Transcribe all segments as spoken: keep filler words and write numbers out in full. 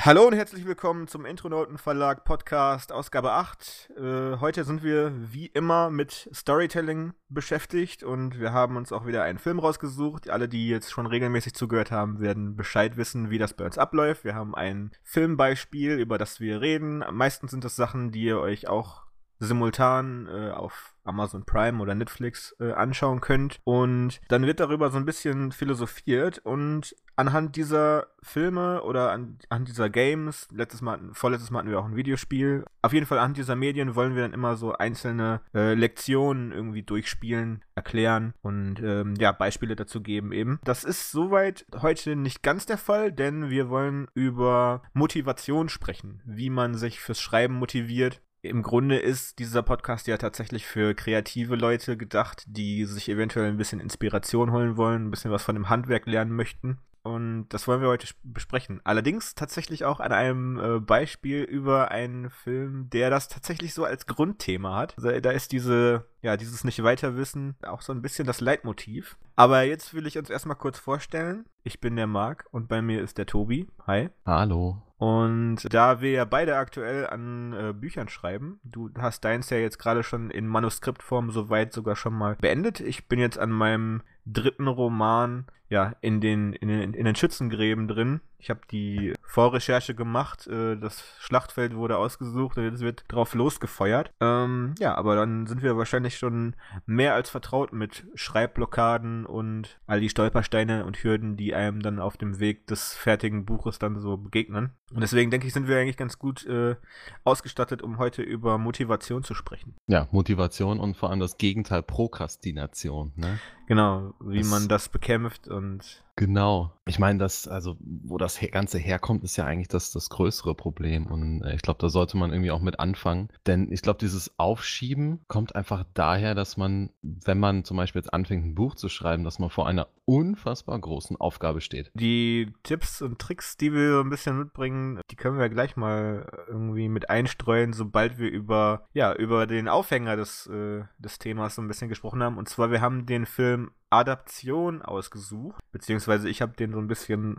Hallo und herzlich willkommen zum Intronauten Verlag Podcast Ausgabe acht. Äh, heute sind wir wie immer mit Storytelling beschäftigt und wir haben uns auch wieder einen Film rausgesucht. Alle, die jetzt schon regelmäßig zugehört haben, werden Bescheid wissen, wie das bei uns abläuft. Wir haben ein Filmbeispiel, über das wir reden. Meistens sind das Sachen, die ihr euch auch simultan äh, auf Amazon Prime oder Netflix äh, anschauen könnt. Und dann wird darüber so ein bisschen philosophiert und anhand dieser Filme oder an, anhand dieser Games, letztes Mal, vorletztes Mal hatten wir auch ein Videospiel, auf jeden Fall anhand dieser Medien wollen wir dann immer so einzelne äh, Lektionen irgendwie durchspielen, erklären und ähm, ja, Beispiele dazu geben eben. Das ist soweit heute nicht ganz der Fall, denn wir wollen über Motivation sprechen, wie man sich fürs Schreiben motiviert. Im Grunde ist dieser Podcast ja tatsächlich für kreative Leute gedacht, die sich eventuell ein bisschen Inspiration holen wollen, ein bisschen was von dem Handwerk lernen möchten. Und das wollen wir heute besprechen. Allerdings tatsächlich auch an einem äh, Beispiel über einen Film, der das tatsächlich so als Grundthema hat. Also, da ist diese, ja, dieses Nicht-Weiter-Wissen auch so ein bisschen das Leitmotiv. Aber jetzt will ich uns erstmal kurz vorstellen. Ich bin der Marc und bei mir ist der Tobi. Hi. Hallo. Und da wir ja beide aktuell an äh, Büchern schreiben, du hast deins ja jetzt gerade schon in Manuskriptform soweit sogar schon mal beendet. Ich bin jetzt an meinem dritten Roman ja in den, in den, in den Schützengräben drin. Ich habe die Vorrecherche gemacht, äh, das Schlachtfeld wurde ausgesucht und jetzt wird drauf losgefeuert. Ähm, ja, aber dann sind wir wahrscheinlich schon mehr als vertraut mit Schreibblockaden und all die Stolpersteine und Hürden, die einem dann auf dem Weg des fertigen Buches dann so begegnen. Und deswegen denke ich, sind wir eigentlich ganz gut äh, ausgestattet, um heute über Motivation zu sprechen. Ja, Motivation und vor allem das Gegenteil, Prokrastination, ne? Genau, wie Das- man das bekämpft und Genau. Ich meine, das, also, wo das he- Ganze herkommt, ist ja eigentlich das, das größere Problem. Und äh, ich glaube, da sollte man irgendwie auch mit anfangen. Denn ich glaube, dieses Aufschieben kommt einfach daher, dass man, wenn man zum Beispiel jetzt anfängt, ein Buch zu schreiben, dass man vor einer unfassbar großen Aufgabe steht. die Tipps und Tricks, die wir so ein bisschen mitbringen, die können wir gleich mal irgendwie mit einstreuen, sobald wir über, ja, über den Aufhänger des, äh, des Themas so ein bisschen gesprochen haben. Und zwar, wir haben den Film Adaption ausgesucht, beziehungsweise ich habe den so ein bisschen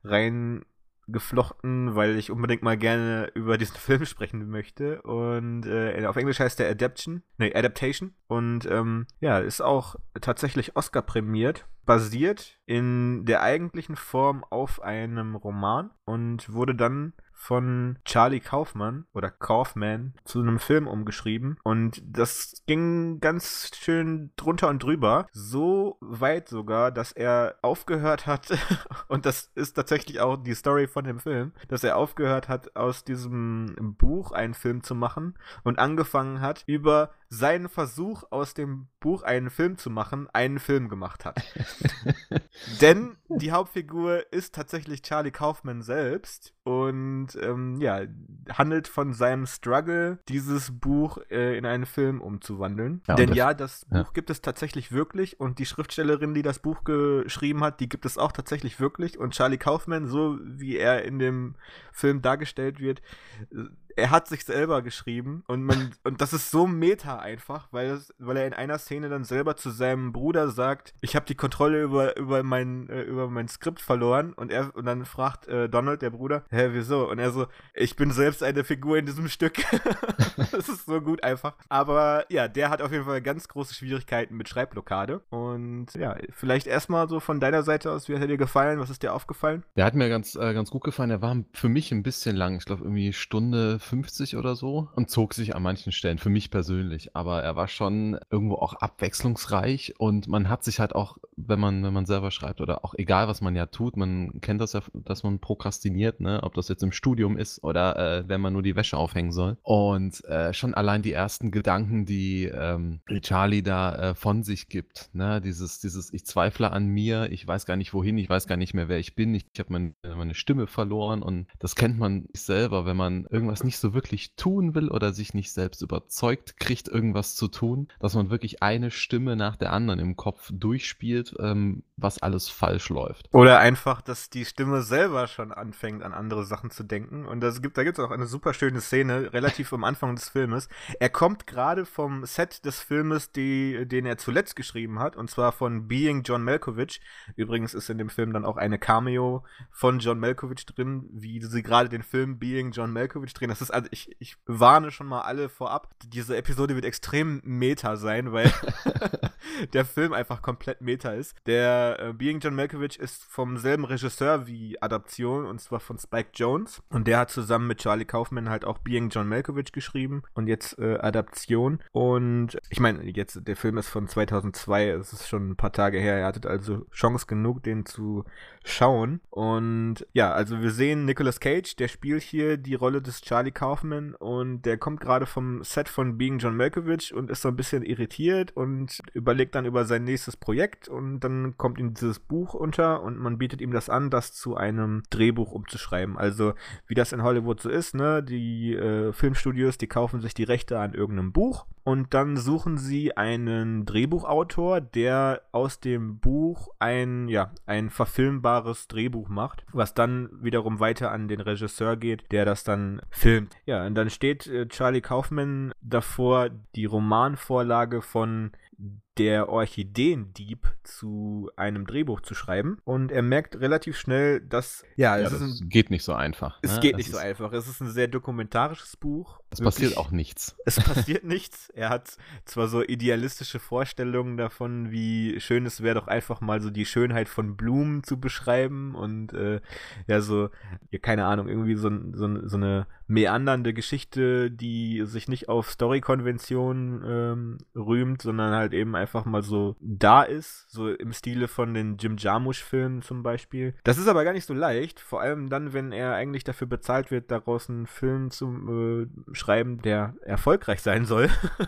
reingeflochten, weil ich unbedingt mal gerne über diesen Film sprechen möchte. Und äh, auf Englisch heißt der Adaption, nee, Adaptation. Und ähm, ja, ist auch tatsächlich Oscar prämiert, basiert in der eigentlichen Form auf einem Roman und wurde dann von Charlie Kaufman oder Kaufman zu einem Film umgeschrieben. Und das ging ganz schön drunter und drüber. So weit sogar, dass er aufgehört hat, und das ist tatsächlich auch die Story von dem Film, dass er aufgehört hat, aus diesem Buch einen Film zu machen und angefangen hat, über seinen Versuch, aus dem Buch einen Film zu machen, einen Film gemacht hat. Denn die Hauptfigur ist tatsächlich Charlie Kaufman selbst und ähm, ja, handelt von seinem Struggle, dieses Buch äh, in einen Film umzuwandeln. Ja, und Denn der- ja, das ja. Buch gibt es tatsächlich wirklich und die Schriftstellerin, die das Buch geschrieben hat, die gibt es auch tatsächlich wirklich und Charlie Kaufman, so wie er in dem Film dargestellt wird, äh, er hat sich selber geschrieben und man und das ist so meta einfach, weil es, weil er in einer Szene dann selber zu seinem Bruder sagt, ich habe die Kontrolle über über mein äh, über mein Skript verloren und er und dann fragt äh, Donald, der Bruder, hä, wieso? Und er so, ich bin selbst eine Figur in diesem Stück. Das ist so gut einfach. Aber ja, der hat auf jeden Fall ganz große Schwierigkeiten mit Schreibblockade und ja, vielleicht erstmal so von deiner Seite aus, wie hat er dir gefallen? Was ist dir aufgefallen? Der hat mir ganz, äh, ganz gut gefallen. Der war für mich ein bisschen lang. Ich glaube, irgendwie Stunde fünfzig oder so und zog sich an manchen Stellen, für mich persönlich. Aber er war schon irgendwo auch abwechslungsreich und man hat sich halt auch, wenn man, wenn man selber schreibt oder auch egal, was man ja tut, man kennt das ja, dass man prokrastiniert, ne? Ob das jetzt im Studium ist oder äh, wenn man nur die Wäsche aufhängen soll. Und äh, schon allein die ersten Gedanken, die ähm, Charlie da äh, von sich gibt, ne? Dieses, dieses, ich zweifle an mir, ich weiß gar nicht wohin, ich weiß gar nicht mehr, wer ich bin, ich, ich habe mein, meine Stimme verloren und das kennt man selber, wenn man irgendwas nicht so wirklich tun will oder sich nicht selbst überzeugt kriegt, irgendwas zu tun, dass man wirklich eine Stimme nach der anderen im Kopf durchspielt, ähm, was alles falsch läuft. Oder einfach, dass die Stimme selber schon anfängt, an andere Sachen zu denken. Und das gibt, da gibt es auch eine super schöne Szene, relativ am Anfang des Filmes. Er kommt gerade vom Set des Filmes, die, den er zuletzt geschrieben hat, und zwar von Being John Malkovich. Übrigens ist in dem Film dann auch eine Cameo von John Malkovich drin, wie sie gerade den Film Being John Malkovich drehen. Das ist, also ich, ich warne schon mal alle vorab. Diese Episode wird extrem meta sein, weil der Film einfach komplett meta ist. Der äh, Being John Malkovich ist vom selben Regisseur wie Adaption, und zwar von Spike Jonze. Und der hat zusammen mit Charlie Kaufman halt auch Being John Malkovich geschrieben und jetzt äh, Adaption. Und ich meine, jetzt der Film ist von zweitausendzwei, es ist schon ein paar Tage her. Ihr hattet also Chance genug, den zu schauen. Und ja, also wir sehen Nicolas Cage, der spielt hier die Rolle des Charlie Kaufman, und der kommt gerade vom Set von Being John Malkovich und ist so ein bisschen irritiert und überlegt dann über sein nächstes Projekt, und dann kommt ihm dieses Buch unter und man bietet ihm das an, das zu einem Drehbuch umzuschreiben. Also wie das in Hollywood so ist, ne, die äh, Filmstudios, die kaufen sich die Rechte an irgendeinem Buch und dann suchen sie einen Drehbuchautor, der aus dem Buch ein, ja, ein verfilmbares Drehbuch macht, was dann wiederum weiter an den Regisseur geht, der das dann filmt. Ja, und dann steht äh, Charlie Kaufman davor, die Romanvorlage von Der Orchideendieb zu einem Drehbuch zu schreiben, und er merkt relativ schnell, dass ja, Ja, es das ist ein, geht nicht so einfach. es Ne? geht Es nicht so ist, einfach. Es ist ein sehr dokumentarisches Buch. es Wirklich, passiert auch nichts. es passiert nichts. Er hat zwar so idealistische Vorstellungen davon, wie schön es wäre, doch einfach mal so die Schönheit von Blumen zu beschreiben und äh, ja, so, ja, keine Ahnung, irgendwie so, so, so eine meandernde Geschichte, die sich nicht auf Story-Konventionen ähm, rühmt, sondern halt eben einfach mal so da ist, so im Stile von den Jim Jarmusch-Filmen zum Beispiel. Das ist aber gar nicht so leicht, vor allem dann, wenn er eigentlich dafür bezahlt wird, daraus einen Film zu äh, schreiben, der erfolgreich sein soll.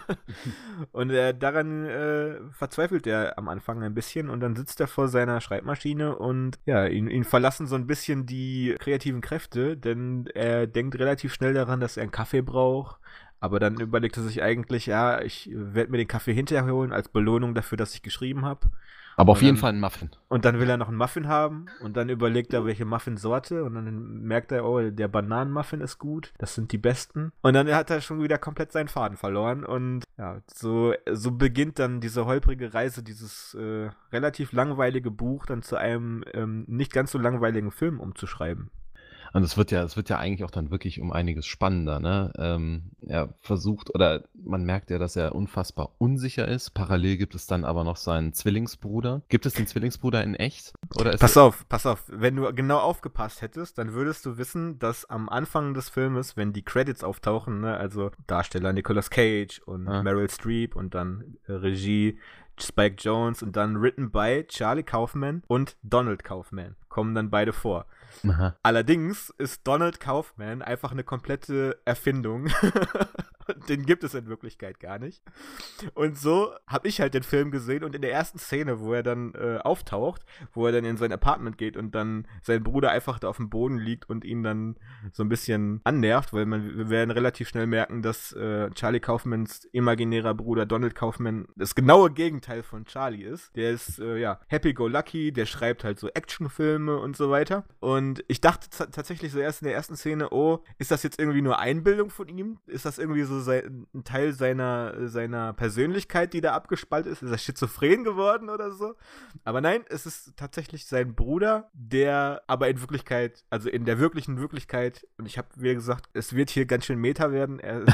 Und äh, daran äh, verzweifelt er am Anfang ein bisschen, und dann sitzt er vor seiner Schreibmaschine und ja, ihn, ihn verlassen so ein bisschen die kreativen Kräfte, denn er denkt relativ schnell daran, dass er einen Kaffee braucht. Aber dann überlegt er sich eigentlich, ja, ich werde mir den Kaffee hinterher holen als Belohnung dafür, dass ich geschrieben habe. Aber auf Und jeden dann, Fall ein Muffin. und dann will er noch einen Muffin haben, und dann überlegt er, welche Muffinsorte, und dann merkt er, oh, der Bananenmuffin ist gut, das sind die besten. Und dann hat er schon wieder komplett seinen Faden verloren, und ja, so, so beginnt dann diese holprige Reise, dieses äh, relativ langweilige Buch dann zu einem ähm, nicht ganz so langweiligen Film umzuschreiben. Und es wird ja, es wird ja eigentlich auch dann wirklich um einiges spannender, ne? Ähm, er versucht, oder man merkt ja, dass er unfassbar unsicher ist. Parallel gibt es dann aber noch seinen Zwillingsbruder. Gibt es den Zwillingsbruder in echt? Oder ist Pass er, auf, pass auf, wenn du genau aufgepasst hättest, dann würdest du wissen, dass am Anfang des Filmes, wenn die Credits auftauchen, ne, also Darsteller Nicolas Cage und Ah. Meryl Streep und dann äh, Regie Spike Jonze und dann written by Charlie Kaufman und Donald Kaufman, kommen dann beide vor. Aha. Allerdings ist Donald Kaufman einfach eine komplette Erfindung. Den gibt es in Wirklichkeit gar nicht. Und so habe ich halt den Film gesehen, und in der ersten Szene, wo er dann äh, auftaucht, wo er dann in sein Apartment geht und dann sein Bruder einfach da auf dem Boden liegt und ihn dann so ein bisschen annervt, weil man, wir werden relativ schnell merken, dass äh, Charlie Kaufmans imaginärer Bruder Donald Kaufman das genaue Gegenteil von Charlie ist. Der ist, äh, ja, happy-go-lucky, der schreibt halt so Actionfilme und so weiter. Und ich dachte t- tatsächlich so erst in der ersten Szene, oh, ist das jetzt irgendwie nur Einbildung von ihm? Ist das irgendwie so sein, ein Teil seiner, seiner Persönlichkeit, die da abgespalten ist? Ist er schizophren geworden oder so? Aber nein, es ist tatsächlich sein Bruder, der aber in Wirklichkeit, also in der wirklichen Wirklichkeit, und ich habe, wie gesagt, es wird hier ganz schön Meta werden, er,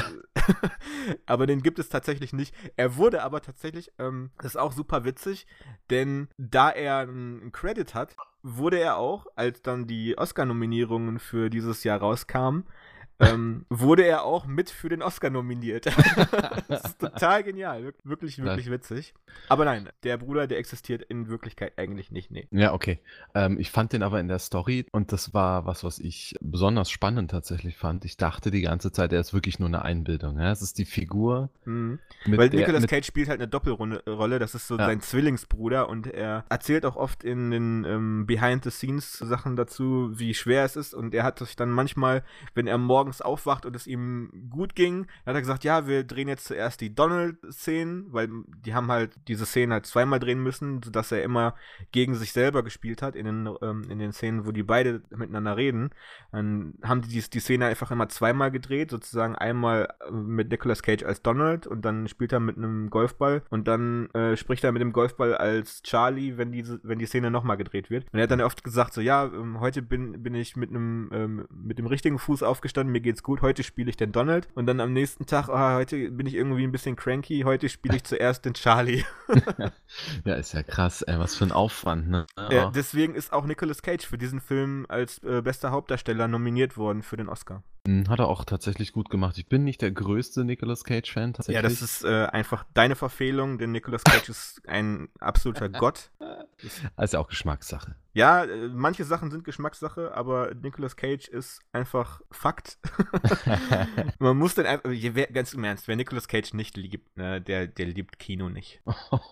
aber den gibt es tatsächlich nicht. Er wurde aber tatsächlich, ähm, das ist auch super witzig, denn da er einen Credit hat, wurde er auch, als dann die Oscar-Nominierungen für dieses Jahr rauskamen, ähm, wurde er auch mit für den Oscar nominiert. Das ist total genial. Wir- Wirklich, wirklich witzig. Aber nein, der Bruder, der existiert in Wirklichkeit eigentlich nicht, nee. Ja, okay. Ähm, ich fand den aber in der Story, und das war was, was ich besonders spannend tatsächlich fand. Ich dachte die ganze Zeit, er ist wirklich nur eine Einbildung. Ja? Es ist die Figur, Mhm. mit Weil der, Nicolas mit, Cage spielt halt eine Doppelrolle, das ist so Ja. sein Zwillingsbruder, und er erzählt auch oft in den ähm, Behind-the-Scenes-Sachen dazu, wie schwer es ist, und er hat sich dann manchmal, wenn er morgens morgens aufwacht und es ihm gut ging, dann hat er gesagt, ja, wir drehen jetzt zuerst die Donald-Szenen, weil die haben halt diese Szenen halt zweimal drehen müssen, sodass er immer gegen sich selber gespielt hat in den, ähm, in den Szenen, wo die beide miteinander reden. Dann haben die die, die Szene einfach immer zweimal gedreht, sozusagen einmal mit Nicolas Cage als Donald und dann spielt er mit einem Golfball und dann äh, spricht er mit dem Golfball als Charlie, wenn die, wenn die Szene nochmal gedreht wird. Und er hat dann oft gesagt, so ja, ähm, heute bin, bin ich mit einem ähm, mit dem richtigen Fuß aufgestanden, mir geht's gut, heute spiele ich den Donald und dann am nächsten Tag, oh, heute bin ich irgendwie ein bisschen cranky, heute spiele ich zuerst den Charlie. Ja, ist ja krass, ey, was für ein Aufwand, ne? Ja, deswegen ist auch Nicolas Cage für diesen Film als äh, bester Hauptdarsteller nominiert worden für den Oscar. Hat er auch tatsächlich gut gemacht. Ich bin nicht der größte Nicolas Cage-Fan tatsächlich. Ja, das ist äh, einfach deine Verfehlung, denn Nicolas Cage ist ein absoluter Gott. Also auch Geschmackssache. Ja, äh, manche Sachen sind Geschmackssache, aber Nicolas Cage ist einfach Fakt. Man muss dann einfach, wer, ganz im Ernst, wer Nicolas Cage nicht liebt, ne, der, der liebt Kino nicht.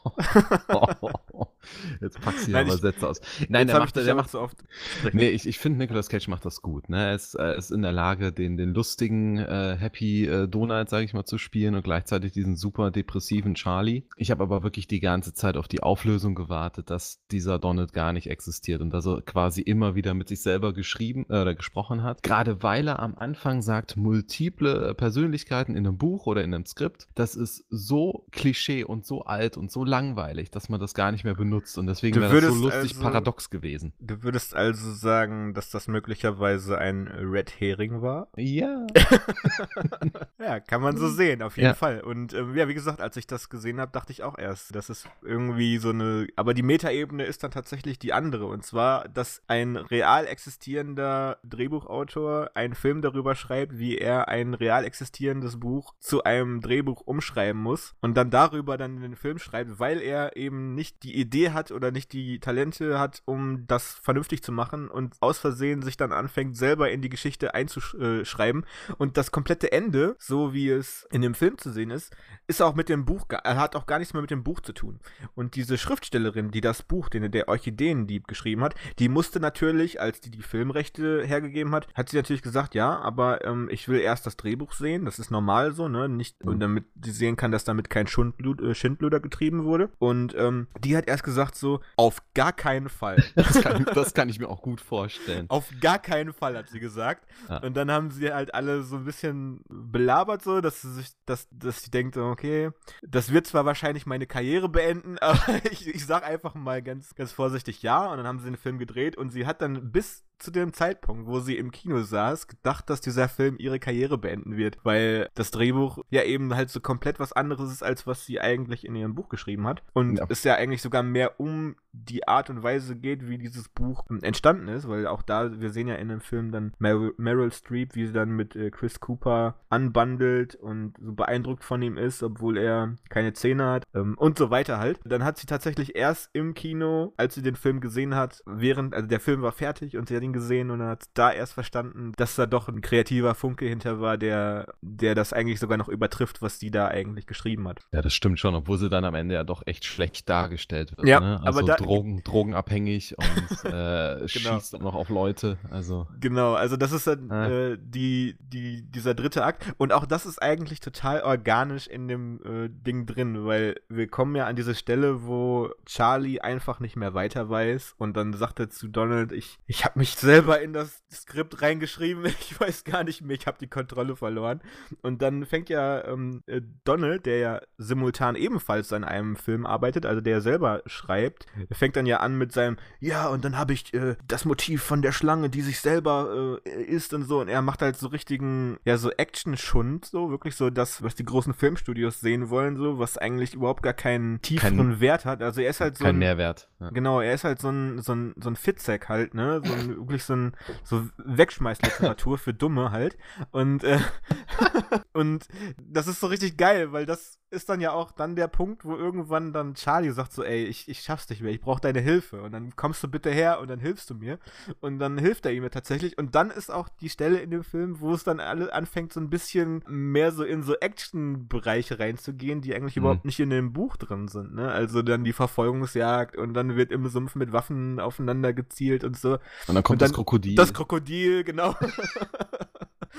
Jetzt packst du Nein, aber ich- Sätze aus. Nein, Jetzt der hab macht, ich dich der aber macht zu oft. Nee, ich, ich finde, Nicolas Cage macht das gut. Ne? Er ist, er ist in der Lage, den, den lustigen äh, Happy äh, Donald, sage ich mal, zu spielen und gleichzeitig diesen super depressiven Charlie. Ich habe aber wirklich die ganze Zeit auf die Auflösung gewartet, dass dieser Donald gar nicht existiert und dass er quasi immer wieder mit sich selber geschrieben äh, oder gesprochen hat. Gerade weil er am Anfang sagt, multiple Persönlichkeiten in einem Buch oder in einem Skript, das ist so Klischee und so alt und so langweilig, dass man das gar nicht mehr benutzt und deswegen Du wäre das so würdest lustig also- paradox gewesen. Du würdest also sagen, dass das möglicherweise ein Red Herring war? Ja. Ja, kann man so sehen, auf jeden Ja. Fall. Und ähm, ja, wie gesagt, als ich das gesehen habe, dachte ich auch erst, das ist irgendwie so eine, aber die Metaebene ist dann tatsächlich die andere. Und zwar, dass ein real existierender Drehbuchautor einen Film darüber schreibt, wie er ein real existierendes Buch zu einem Drehbuch umschreiben muss und dann darüber dann den Film schreibt, weil er eben nicht die Idee hat oder nicht die Talente hat, um das vernünftig zu machen und aus Versehen sich dann anfängt, selber in die Geschichte einzuschreiben. Und das komplette Ende, so wie es in dem Film zu sehen ist, ist auch mit dem Buch, ga- hat auch gar nichts mehr mit dem Buch zu tun. Und diese Schriftstellerin, die das Buch, den der Orchideendieb geschrieben hat, die musste natürlich, als die die Filmrechte hergegeben hat, hat sie natürlich gesagt, ja, aber ähm, ich will erst das Drehbuch sehen, das ist normal so, ne, nicht, Mhm. und damit sie sehen kann, dass damit kein Schundlud, äh, Schindluder getrieben wurde. Und ähm, die hat erst gesagt so, auf gar keinen Fall. Das kann, das kann ich mir auch gut vorstellen. Auf gar keinen Fall, hat sie gesagt. Ja. Und dann haben sie halt alle so ein bisschen belabert, so, dass sie sich, dass, dass sie denkt, okay, das wird zwar wahrscheinlich meine Karriere beenden, aber ich, ich sag einfach mal ganz, ganz vorsichtig ja. Und dann haben sie den Film gedreht und sie hat dann bis zu dem Zeitpunkt, wo sie im Kino saß, gedacht, dass dieser Film ihre Karriere beenden wird, weil das Drehbuch ja eben halt so komplett was anderes ist, als was sie eigentlich in ihrem Buch geschrieben hat. Und Ja. es ja eigentlich sogar mehr um die Art und Weise geht, wie dieses Buch ähm, entstanden ist, weil auch da, wir sehen ja in dem Film dann Meryl, Meryl Streep, wie sie dann mit äh, Chris Cooper anbandelt und so beeindruckt von ihm ist, obwohl er keine Zähne hat ähm, und so weiter halt. Dann hat sie tatsächlich erst im Kino, als sie den Film gesehen hat, während, also der Film war fertig und sie hat ihn gesehen und dann hat da erst verstanden, dass da doch ein kreativer Funke hinter war, der, der das eigentlich sogar noch übertrifft, was die da eigentlich geschrieben hat. Ja, das stimmt schon, obwohl sie dann am Ende ja doch echt schlecht dargestellt wird. Ja, ne? Also aber da- Drogen, drogenabhängig und äh, schießt auch noch auf Leute. Also Genau, also das ist dann Ah. äh, die, die, dieser dritte Akt. Und auch das ist eigentlich total organisch in dem äh, Ding drin, weil wir kommen ja an diese Stelle, wo Charlie einfach nicht mehr weiter weiß und dann sagt er zu Donald, ich, ich habe mich selber in das Skript reingeschrieben, ich weiß gar nicht mehr, ich habe die Kontrolle verloren. Und dann fängt ja ähm, äh, Donald, der ja simultan ebenfalls an einem Film arbeitet, also der selber schreibt, fängt dann ja an mit seinem, ja, und dann habe ich äh, das Motiv von der Schlange, die sich selber äh, isst und so. Und er macht halt so richtigen, ja, so Action-Schund, so wirklich so das, was die großen Filmstudios sehen wollen, so, was eigentlich überhaupt gar keinen tieferen Wert hat. Also er ist halt so kein ein, Mehrwert. Ja. Genau, er ist halt so ein, so ein, so ein Fitzek halt, ne? So ein, wirklich so ein, so Wegschmeißliteratur für Dumme halt. Und, äh, und das ist so richtig geil, weil das ist dann ja auch dann der Punkt, wo irgendwann dann Charlie sagt so, ey, ich, ich schaff's nicht mehr, ich brauche deine Hilfe. Und dann kommst du bitte her und dann hilfst du mir. Und dann hilft er ihm ja tatsächlich. Und dann ist auch die Stelle in dem Film, wo es dann alle anfängt, so ein bisschen mehr so in so Action-Bereiche reinzugehen, die eigentlich Mhm. überhaupt nicht in dem Buch drin sind, ne? Also dann die Verfolgungsjagd und dann wird im Sumpf mit Waffen aufeinander gezielt und so. Und dann kommt Und dann das Krokodil. Das Krokodil, genau.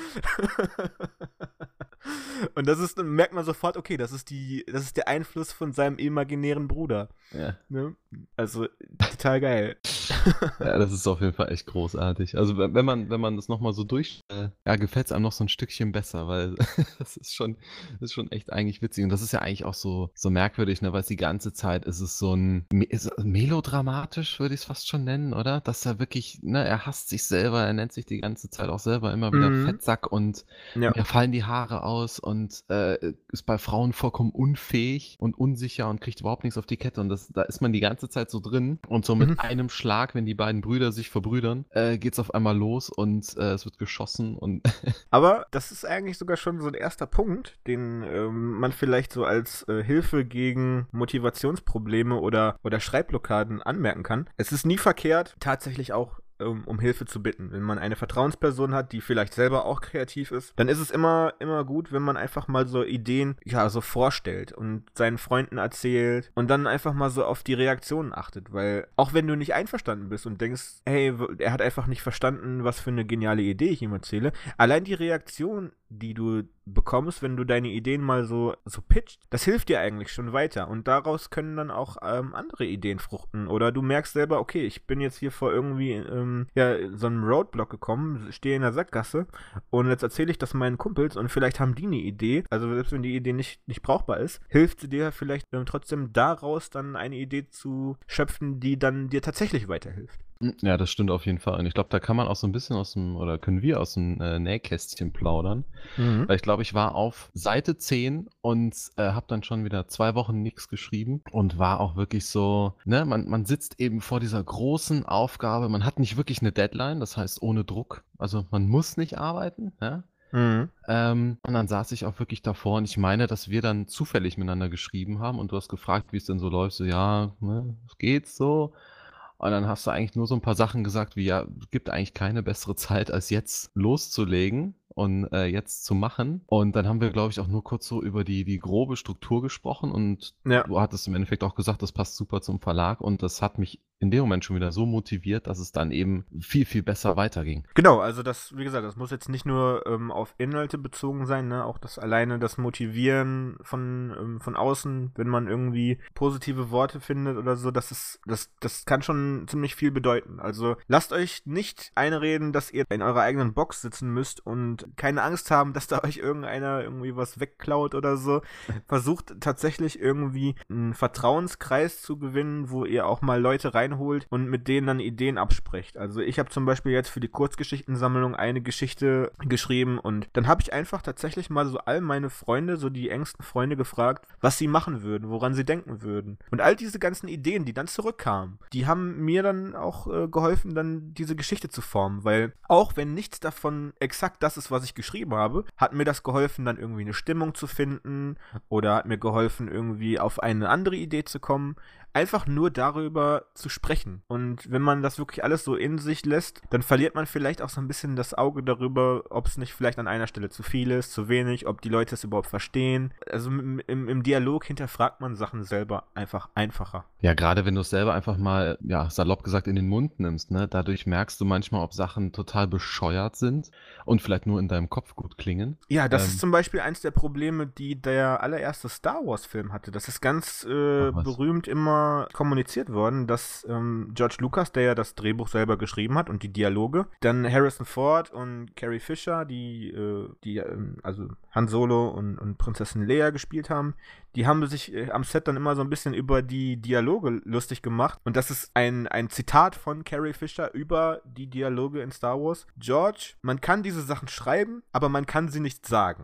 Und das ist, dann merkt man sofort, okay, das ist die, das ist der Einfluss von seinem imaginären Bruder. Ja. Ne? Also, total geil. Ja, das ist auf jeden Fall echt großartig. Also wenn wenn man, wenn man das nochmal so durch, äh, ja, gefällt es einem noch so ein Stückchen besser, weil das ist schon, das ist schon echt eigentlich witzig. Und das ist ja eigentlich auch so, so merkwürdig, ne, weil es die ganze Zeit ist es so ein, me- ist es melodramatisch, würde ich es fast schon nennen, oder? Dass er wirklich, ne, er hasst sich selber, er nennt sich die ganze Zeit auch selber immer wieder Mhm. Fettsack und Ja. mir fallen die Haare aus und äh, ist bei Frauen vollkommen unfähig und unsicher und kriegt überhaupt nichts auf die Kette. Und das, da ist man die ganze Zeit so drin. Und so mit Mhm. einem Schlag, wenn die beiden Brüder sich verbrüdern, äh, geht's auf einmal los und äh, es wird geschossen und Aber das ist eigentlich sogar schon so ein erster Punkt, den ähm, man vielleicht so als äh, Hilfe gegen Motivationsprobleme oder, oder Schreibblockaden anmerken kann. Es ist nie verkehrt, tatsächlich auch ähm, um Hilfe zu bitten. Wenn man eine Vertrauensperson hat, die vielleicht selber auch kreativ ist, dann ist es immer, immer gut, wenn man einfach mal so Ideen, ja, so vorstellt und seinen Freunden erzählt und dann einfach mal so auf die Reaktionen achtet, weil auch wenn du nicht einverstanden bist und denkst, hey, w- er hat einfach nicht verstanden, was für eine geniale Idee ich ihm erzähle, allein die Reaktion, die du bekommst, wenn du deine Ideen mal so, so pitcht, das hilft dir eigentlich schon weiter. Und daraus können dann auch ähm, andere Ideen fruchten. Oder du merkst selber, okay, ich bin jetzt hier vor irgendwie ähm, ja, so einem Roadblock gekommen, stehe in der Sackgasse und jetzt erzähle ich das meinen Kumpels und vielleicht haben die eine Idee. Also selbst wenn die Idee nicht, nicht brauchbar ist, hilft sie dir vielleicht ähm, trotzdem daraus dann eine Idee zu schöpfen, die dann dir tatsächlich weiterhilft. ja, das stimmt auf jeden Fall. Und ich glaube, da kann man auch so ein bisschen aus dem, oder können wir aus dem äh, Nähkästchen plaudern. Mhm. Weil ich glaube, ich war auf Seite zehn und äh, habe dann schon wieder zwei Wochen nichts geschrieben und war auch wirklich so, ne, man, man sitzt eben vor dieser großen Aufgabe, man hat nicht wirklich eine Deadline, das heißt ohne Druck, also man muss nicht arbeiten, ja. Mhm. Ähm, und dann saß ich auch wirklich davor und ich meine, dass wir dann zufällig miteinander geschrieben haben und du hast gefragt, wie es denn so läuft, so ja, ne, es geht so. Und dann hast du eigentlich nur so ein paar Sachen gesagt wie: „Ja, es gibt eigentlich keine bessere Zeit, als jetzt loszulegen und, äh, jetzt zu machen.“ Und dann haben wir, glaube ich, auch nur kurz so über die die grobe Struktur gesprochen und Ja. du hattest im Endeffekt auch gesagt, das passt super zum Verlag und das hat mich in dem Moment schon wieder so motiviert, dass es dann eben viel, viel besser weiterging. Genau, also das, wie gesagt, das muss jetzt nicht nur ähm, auf Inhalte bezogen sein, ne? Auch das alleine das Motivieren von, ähm, von außen, wenn man irgendwie positive Worte findet oder so, das ist, das, das kann schon ziemlich viel bedeuten. Also lasst euch nicht einreden, dass ihr in eurer eigenen Box sitzen müsst und keine Angst haben, dass da euch irgendeiner irgendwie was wegklaut oder so. Versucht tatsächlich irgendwie einen Vertrauenskreis zu gewinnen, wo ihr auch mal Leute reinholt und mit denen dann Ideen absprecht. Also ich habe zum Beispiel jetzt für die Kurzgeschichtensammlung eine Geschichte geschrieben und dann habe ich einfach tatsächlich mal so all meine Freunde, so die engsten Freunde gefragt, was sie machen würden, woran sie denken würden. Und all diese ganzen Ideen, die dann zurückkamen, die haben mir dann auch äh, geholfen, dann diese Geschichte zu formen, weil auch wenn nichts davon exakt das ist, was ich geschrieben habe, hat mir das geholfen, dann irgendwie eine Stimmung zu finden oder hat mir geholfen, irgendwie auf eine andere Idee zu kommen. Einfach nur darüber zu sprechen. Und wenn man das wirklich alles so in sich lässt, dann verliert man vielleicht auch so ein bisschen das Auge darüber, ob es nicht vielleicht an einer Stelle zu viel ist, zu wenig, ob die Leute es überhaupt verstehen. Also im, im, im Dialog hinterfragt man Sachen selber einfach einfacher. Ja, gerade wenn du es selber einfach mal, ja, salopp gesagt, in den Mund nimmst, ne? Dadurch merkst du manchmal, ob Sachen total bescheuert sind und vielleicht nur in deinem Kopf gut klingen. Ja, das Ähm, ist zum Beispiel eins der Probleme, die der allererste Star Wars-Film hatte. Das ist ganz äh, Ach was. berühmt immer kommuniziert worden, dass ähm, George Lucas, der ja das Drehbuch selber geschrieben hat und die Dialoge, dann Harrison Ford und Carrie Fisher, die, äh, die ähm, also Han Solo und, und Prinzessin Leia gespielt haben, die haben sich äh, am Set dann immer so ein bisschen über die Dialoge lustig gemacht. Und das ist ein, ein Zitat von Carrie Fisher über die Dialoge in Star Wars. George, man kann diese Sachen schreiben, aber man kann sie nicht sagen.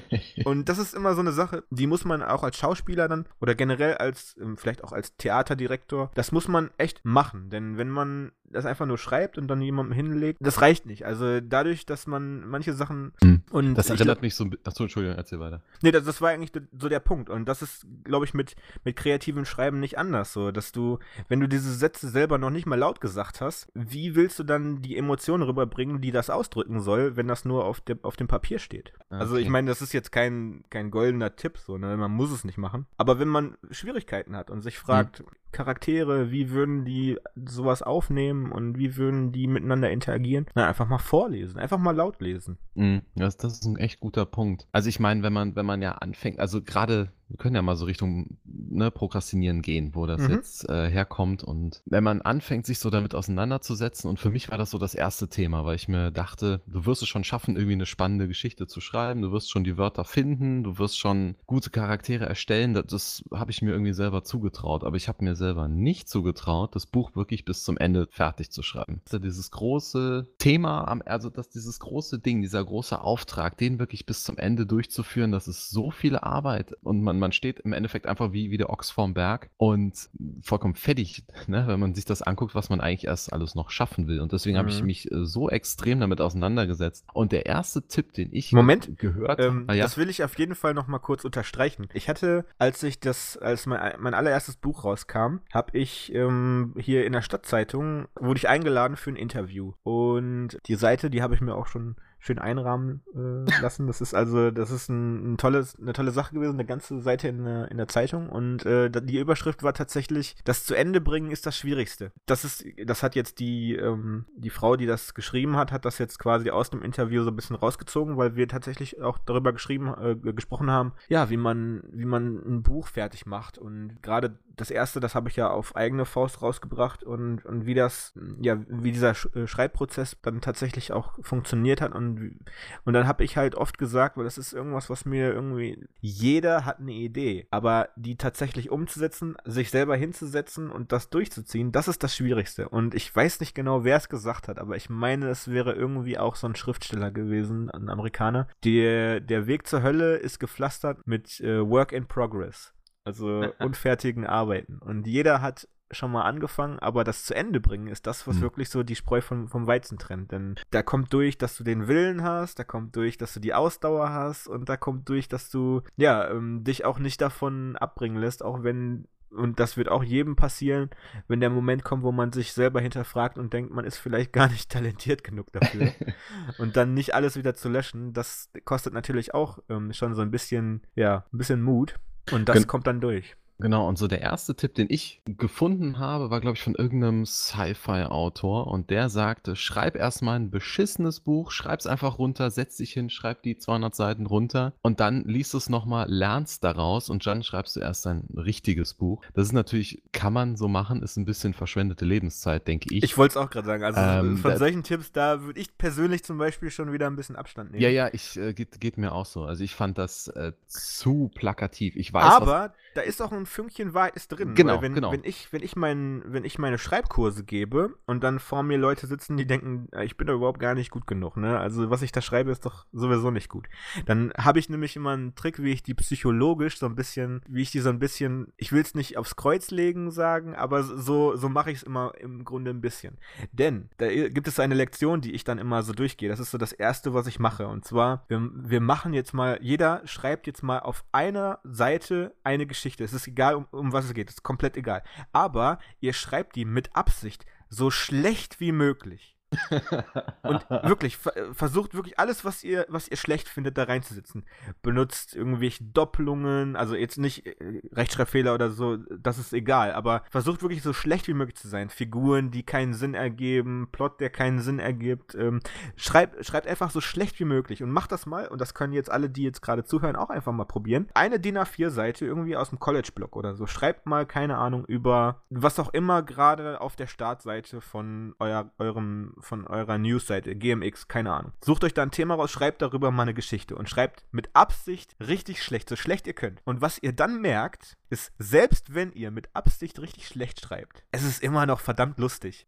Und das ist immer so eine Sache, die muss man auch als Schauspieler dann oder generell als, ähm, vielleicht auch als Theaterdirektor, das muss man echt machen. Denn wenn man das einfach nur schreibt und dann jemandem hinlegt, das reicht nicht. Also dadurch, dass man manche Sachen Hm. und Das ich erinnert glaub- mich so ein bi achso, Entschuldigung, erzähl weiter. Nee, das, das war eigentlich so der Punkt. Und das ist, glaube ich, mit, mit kreativem Schreiben nicht anders so, dass du, wenn du diese Sätze selber noch nicht mal laut gesagt hast, wie willst du dann die Emotionen rüberbringen, die das ausdrücken soll, wenn das nur auf, der, auf dem Papier steht? Ah, Also ich okay. meine, das ist jetzt kein, kein goldener Tipp, so, ne? Man muss es nicht machen. Aber wenn man Schwierigkeiten hat und sich fragt, Charaktere, wie würden die sowas aufnehmen und wie würden die miteinander interagieren? Na, einfach mal vorlesen, einfach mal laut lesen. Mhm. Das, das ist ein echt guter Punkt. Also ich meine, wenn man, wenn man ja anfängt, also gerade, wir können ja mal so Richtung ne, Prokrastinieren gehen, wo das Mhm. jetzt äh, herkommt. Und wenn man anfängt, sich so damit auseinanderzusetzen, und für mich war das so das erste Thema, weil ich mir dachte, du wirst es schon schaffen, irgendwie eine spannende Geschichte zu schreiben, du wirst schon die Wörter finden, du wirst schon gute Charaktere erstellen, das, das habe ich mir irgendwie selber zugetraut, aber ich habe mir selber nicht zugetraut, das Buch wirklich bis zum Ende fertig zu schreiben. Also dieses große Thema, am, also dass dieses große Ding, dieser große Auftrag, den wirklich bis zum Ende durchzuführen, das ist so viel Arbeit und man, man steht im Endeffekt einfach wie, wie der Ochs vorm Berg und vollkommen fertig, ne, wenn man sich das anguckt, was man eigentlich erst alles noch schaffen will. Und deswegen habe ich Mhm. mich äh, so extrem damit auseinandergesetzt. Und der erste Tipp, den ich Moment, äh, gehört ähm, habe, ja, das will ich auf jeden Fall noch mal kurz unterstreichen. Ich hatte, als ich das, als mein, mein allererstes Buch rauskam, habe ich ähm, hier in der Stadtzeitung, wurde ich eingeladen für ein Interview. Und die Seite, die habe ich mir auch schon schön einrahmen äh, lassen. Das ist also, das ist ein, ein tolles, eine tolle Sache gewesen, eine ganze Seite in, der- in der Zeitung. Und äh, die Überschrift war tatsächlich, das zu Ende bringen ist das Schwierigste. Das ist, das hat jetzt die, ähm, die Frau, die das geschrieben hat, hat das jetzt quasi aus dem Interview so ein bisschen rausgezogen, weil wir tatsächlich auch darüber geschrieben, äh, gesprochen haben, ja, wie man, wie man ein Buch fertig macht. Und gerade das erste, das habe ich ja auf eigene Faust rausgebracht und, und wie das, ja, wie dieser Sch äh, Schreibprozess dann tatsächlich auch funktioniert hat und und dann habe ich halt oft gesagt, weil das ist irgendwas, was mir irgendwie, jeder hat eine Idee, aber die tatsächlich umzusetzen, sich selber hinzusetzen und das durchzuziehen, das ist das Schwierigste. Und ich weiß nicht genau, wer es gesagt hat, aber ich meine, es wäre irgendwie auch so ein Schriftsteller gewesen, ein Amerikaner. Der, der Weg zur Hölle ist gepflastert mit äh, Work in Progress, also unfertigen Arbeiten. Und jeder hat schon mal angefangen, aber das zu Ende bringen ist das, was Hm. wirklich so die Spreu vom, vom Weizen trennt. Denn da kommt durch, dass du den Willen hast, da kommt durch, dass du die Ausdauer hast und da kommt durch, dass du ja ähm, dich auch nicht davon abbringen lässt, auch wenn, und das wird auch jedem passieren, wenn der Moment kommt, wo man sich selber hinterfragt und denkt, man ist vielleicht gar nicht talentiert genug dafür. Und dann nicht alles wieder zu löschen, das kostet natürlich auch ähm, schon so ein bisschen, ja, ein bisschen Mut. Und das Gen kommt dann durch. Genau, und so der erste Tipp, den ich gefunden habe, war, glaube ich, von irgendeinem Sci-Fi-Autor und der sagte: „Schreib erst mal 'n beschissenes Buch, schreib's einfach runter, setz dich hin, schreib die zweihundert Seiten runter und dann liest du's noch mal, lernst daraus und dann schreibst du erst ein richtiges Buch.“ Das ist natürlich kann man so machen, ist 'n bisschen verschwendete Lebenszeit, denke ich. Ich wollte es auch gerade sagen. Also Ähm, von da solchen Tipps, da würde ich persönlich zum Beispiel schon wieder ein bisschen Abstand ja, nehmen. ja, ich äh, geht geht mir auch so. Also, ich fand das, äh, zu plakativ. Ich weiß, was Aber da ist auch ein Fünkchen Wahrheit ist drin, weil genau, wenn, genau. wenn ich, wenn ich mein, wenn ich meine Schreibkurse gebe und dann vor mir Leute sitzen, die denken, äh, ich bin da überhaupt gar nicht gut genug, ne? Also was ich da schreibe, ist doch sowieso nicht gut. Dann habe ich nämlich immer einen Trick, wie ich die psychologisch so ein bisschen, wie ich die so ein bisschen, ich will es nicht aufs Kreuz legen sagen, aber so, so mache ich es immer im Grunde ein bisschen. Denn da gibt es eine Lektion, die ich dann immer so durchgehe. Das ist so das Erste, was ich mache. Und zwar, wir, wir machen jetzt mal, jeder schreibt jetzt mal auf einer Seite eine Geschichte. Es ist egal, um, um was es geht. Es ist komplett egal. Aber ihr schreibt die mit Absicht so schlecht wie möglich. Und wirklich, ver versucht wirklich alles, was ihr, was ihr schlecht findet, da reinzusetzen. Benutzt irgendwelche Doppelungen, also jetzt nicht äh, Rechtschreibfehler oder so, das ist egal, aber versucht wirklich so schlecht wie möglich zu sein. Figuren, die keinen Sinn ergeben, Plot, der keinen Sinn ergibt. Ähm, schreibt, schreibt einfach so schlecht wie möglich und macht das mal, und das können jetzt alle, die jetzt gerade zuhören, auch einfach mal probieren. Eine D I N A vier Seite irgendwie aus dem College-Blog oder so. Schreibt mal, keine Ahnung, über was auch immer gerade auf der Startseite von euer, eurem von eurer Newsseite, G M X, keine Ahnung. Sucht euch da ein Thema raus, schreibt darüber mal eine Geschichte und schreibt mit Absicht richtig schlecht, so schlecht ihr könnt. Und was ihr dann merkt, ist, selbst wenn ihr mit Absicht richtig schlecht schreibt, es ist immer noch verdammt lustig.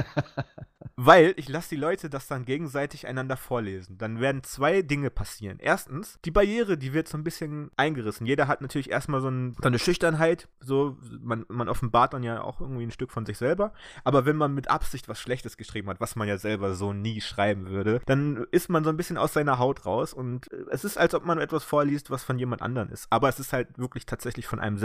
Weil ich lasse die Leute das dann gegenseitig einander vorlesen. Dann werden zwei Dinge passieren. Erstens, die Barriere, die wird so ein bisschen eingerissen. Jeder hat natürlich erstmal so, ein, so eine Schüchternheit. So, man, man offenbart dann ja auch irgendwie ein Stück von sich selber. Aber wenn man mit Absicht was Schlechtes geschrieben hat, was man ja selber so nie schreiben würde, dann ist man so ein bisschen aus seiner Haut raus. Und es ist, als ob man etwas vorliest, was von jemand anderem ist. Aber es ist halt wirklich tatsächlich von einem selber.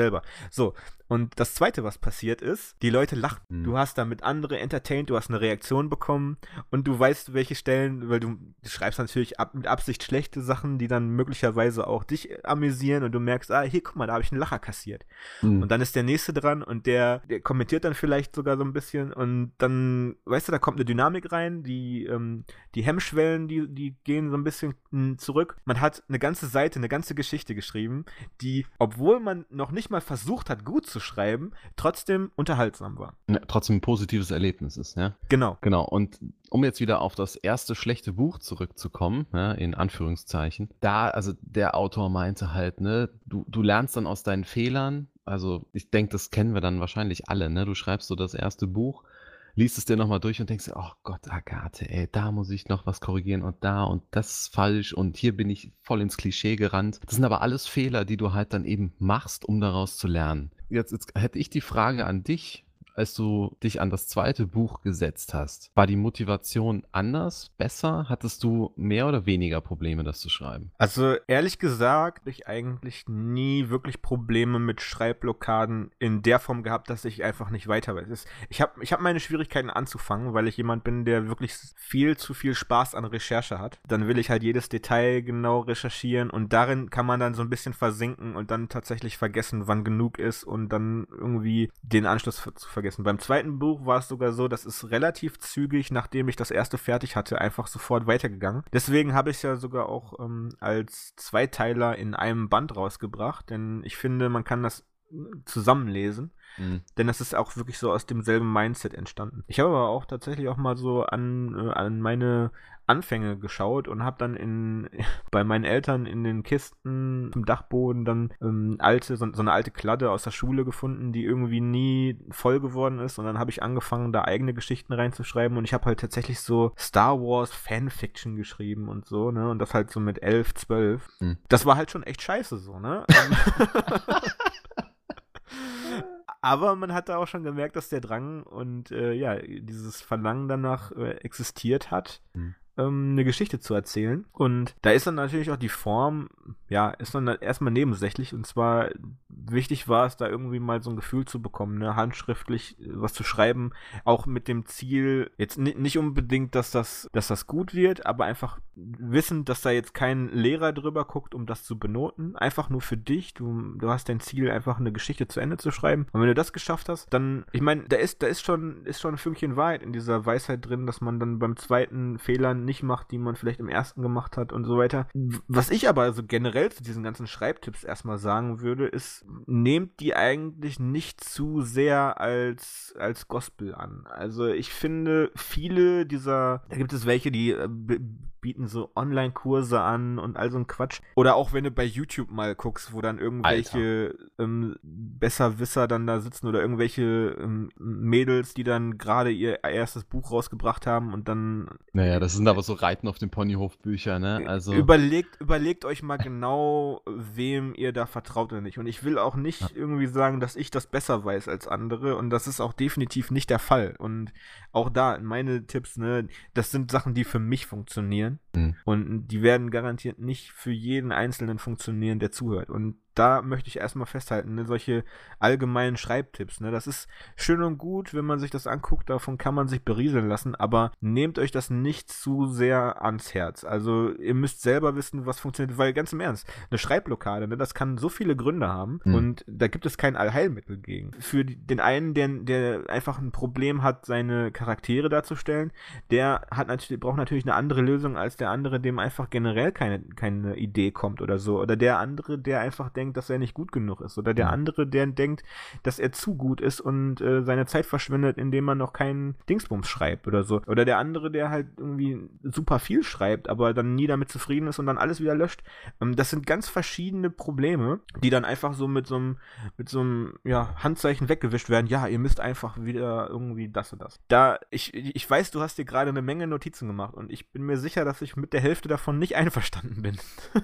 selber. So, und das Zweite, was passiert ist, die Leute lachen. Mhm. Du hast damit andere entertained, du hast eine Reaktion bekommen und du weißt, welche Stellen, weil du, du schreibst natürlich ab, mit Absicht schlechte Sachen, die dann möglicherweise auch dich amüsieren und du merkst, ah, hier, guck mal, da habe ich einen Lacher kassiert. Mhm. Und dann ist der Nächste dran und der, der kommentiert dann vielleicht sogar so ein bisschen und dann, weißt du, da kommt eine Dynamik rein, die, ähm, die Hemmschwellen, die, die gehen so ein bisschen mh, zurück. Man hat eine ganze Seite, eine ganze Geschichte geschrieben, die, obwohl man noch nicht mal versucht hat, gut zu schreiben, trotzdem unterhaltsam war. Ja, trotzdem ein positives Erlebnis ist, ja. Genau. Genau, und um jetzt wieder auf das erste schlechte Buch zurückzukommen, ja, in Anführungszeichen, da, also der Autor meinte halt, ne, du, du lernst dann aus deinen Fehlern, also ich denke, das kennen wir dann wahrscheinlich alle, ne, du schreibst so das erste Buch, liest es dir nochmal durch und denkst dir, oh Gott, Agathe, ey, da muss ich noch was korrigieren und da und das ist falsch und hier bin ich voll ins Klischee gerannt. Das sind aber alles Fehler, die du halt dann eben machst, um daraus zu lernen. Jetzt, jetzt hätte ich die Frage an dich, als du dich an das zweite Buch gesetzt hast. War die Motivation anders, besser? Hattest du mehr oder weniger Probleme, das zu schreiben? Also ehrlich gesagt, habe ich eigentlich nie wirklich Probleme mit Schreibblockaden in der Form gehabt, dass ich einfach nicht weiter weiß. Ich habe ich hab meine Schwierigkeiten anzufangen, weil ich jemand bin, der wirklich viel zu viel Spaß an Recherche hat. Dann will ich halt jedes Detail genau recherchieren und darin kann man dann so ein bisschen versinken und dann tatsächlich vergessen, wann genug ist und dann irgendwie den Anschluss zu vergessen. Beim zweiten Buch war es sogar so, das ist relativ zügig, nachdem ich das erste fertig hatte, einfach sofort weitergegangen. Deswegen habe ich es ja sogar auch ähm, als Zweiteiler in einem Band rausgebracht, denn ich finde, man kann das zusammenlesen. Mhm. Denn das ist auch wirklich so aus demselben Mindset entstanden. Ich habe aber auch tatsächlich auch mal so an, äh, an meine Anfänge geschaut und habe dann in bei meinen Eltern in den Kisten im Dachboden dann ähm, alte so, so eine alte Kladde aus der Schule gefunden, die irgendwie nie voll geworden ist und dann habe ich angefangen, da eigene Geschichten reinzuschreiben und ich habe halt tatsächlich so Star Wars Fanfiction geschrieben und so, ne, und das halt so mit elf, zwölf. Mhm. Das war halt schon echt scheiße so, ne? Aber man hat da auch schon gemerkt, dass der Drang und äh, ja, dieses Verlangen danach äh, existiert hat, mhm. ähm, eine Geschichte zu erzählen. Und da ist dann natürlich auch die Form, ja, ist dann erstmal nebensächlich. Und zwar wichtig war es, da irgendwie mal so ein Gefühl zu bekommen, ne, handschriftlich was zu schreiben, auch mit dem Ziel, jetzt n- nicht unbedingt, dass das, dass das gut wird, aber einfach wissend, dass da jetzt kein Lehrer drüber guckt, um das zu benoten. Einfach nur für dich. Du, du hast dein Ziel, einfach eine Geschichte zu Ende zu schreiben. Und wenn du das geschafft hast, dann, ich meine, da ist, da ist schon, ist schon ein Fünkchen Wahrheit in dieser Weisheit drin, dass man dann beim zweiten Fehlern nicht macht, die man vielleicht im ersten gemacht hat und so weiter. Was ich aber also generell zu diesen ganzen Schreibtipps erstmal sagen würde, ist, nehmt die eigentlich nicht zu sehr als, als Gospel an. Also ich finde, viele dieser, da gibt es welche, die äh, b- bieten so Online-Kurse an und all so ein Quatsch. Oder auch wenn du bei YouTube mal guckst, wo dann irgendwelche ähm, Besserwisser dann da sitzen oder irgendwelche ähm, Mädels, die dann gerade ihr erstes Buch rausgebracht haben und dann... Naja, das sind aber so Reiten auf dem Ponyhof Bücher, ne? Also Überlegt, überlegt euch mal genau, wem ihr da vertraut oder nicht. Und ich will auch nicht ja. irgendwie sagen, dass ich das besser weiß als andere und das ist auch definitiv nicht der Fall. Und auch da, meine Tipps, ne, das sind Sachen, die für mich funktionieren. Mhm. Und die werden garantiert nicht für jeden Einzelnen funktionieren, der zuhört. Und da möchte ich erstmal festhalten, ne, solche allgemeinen Schreibtipps, ne, das ist schön und gut, wenn man sich das anguckt, davon kann man sich berieseln lassen, aber nehmt euch das nicht zu sehr ans Herz. Also ihr müsst selber wissen, was funktioniert, weil ganz im Ernst, eine Schreibblockade, ne, das kann so viele Gründe haben mhm. und da gibt es kein Allheilmittel gegen. Für den einen, der, der einfach ein Problem hat, seine Charaktere darzustellen, der hat natürlich, braucht natürlich eine andere Lösung als der andere, dem einfach generell keine, keine Idee kommt oder so. Oder der andere, der einfach denkt, dass er nicht gut genug ist. Oder der andere, der denkt, dass er zu gut ist und äh, seine Zeit verschwendet, indem er noch keinen Dingsbums schreibt oder so. Oder der andere, der halt irgendwie super viel schreibt, aber dann nie damit zufrieden ist und dann alles wieder löscht. Ähm, das sind ganz verschiedene Probleme, die dann einfach so mit so einem mit so einem ja, Handzeichen weggewischt werden. Ja, ihr müsst einfach wieder irgendwie das und das. Da, ich, ich weiß, du hast dir gerade eine Menge Notizen gemacht und ich bin mir sicher, dass ich mit der Hälfte davon nicht einverstanden bin.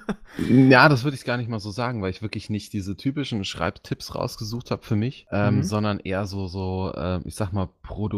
Ja, das würde ich gar nicht mal so sagen, weil ich wirklich nicht diese typischen Schreibtipps rausgesucht habe für mich, ähm, Mhm. sondern eher so, so, äh, ich sag mal,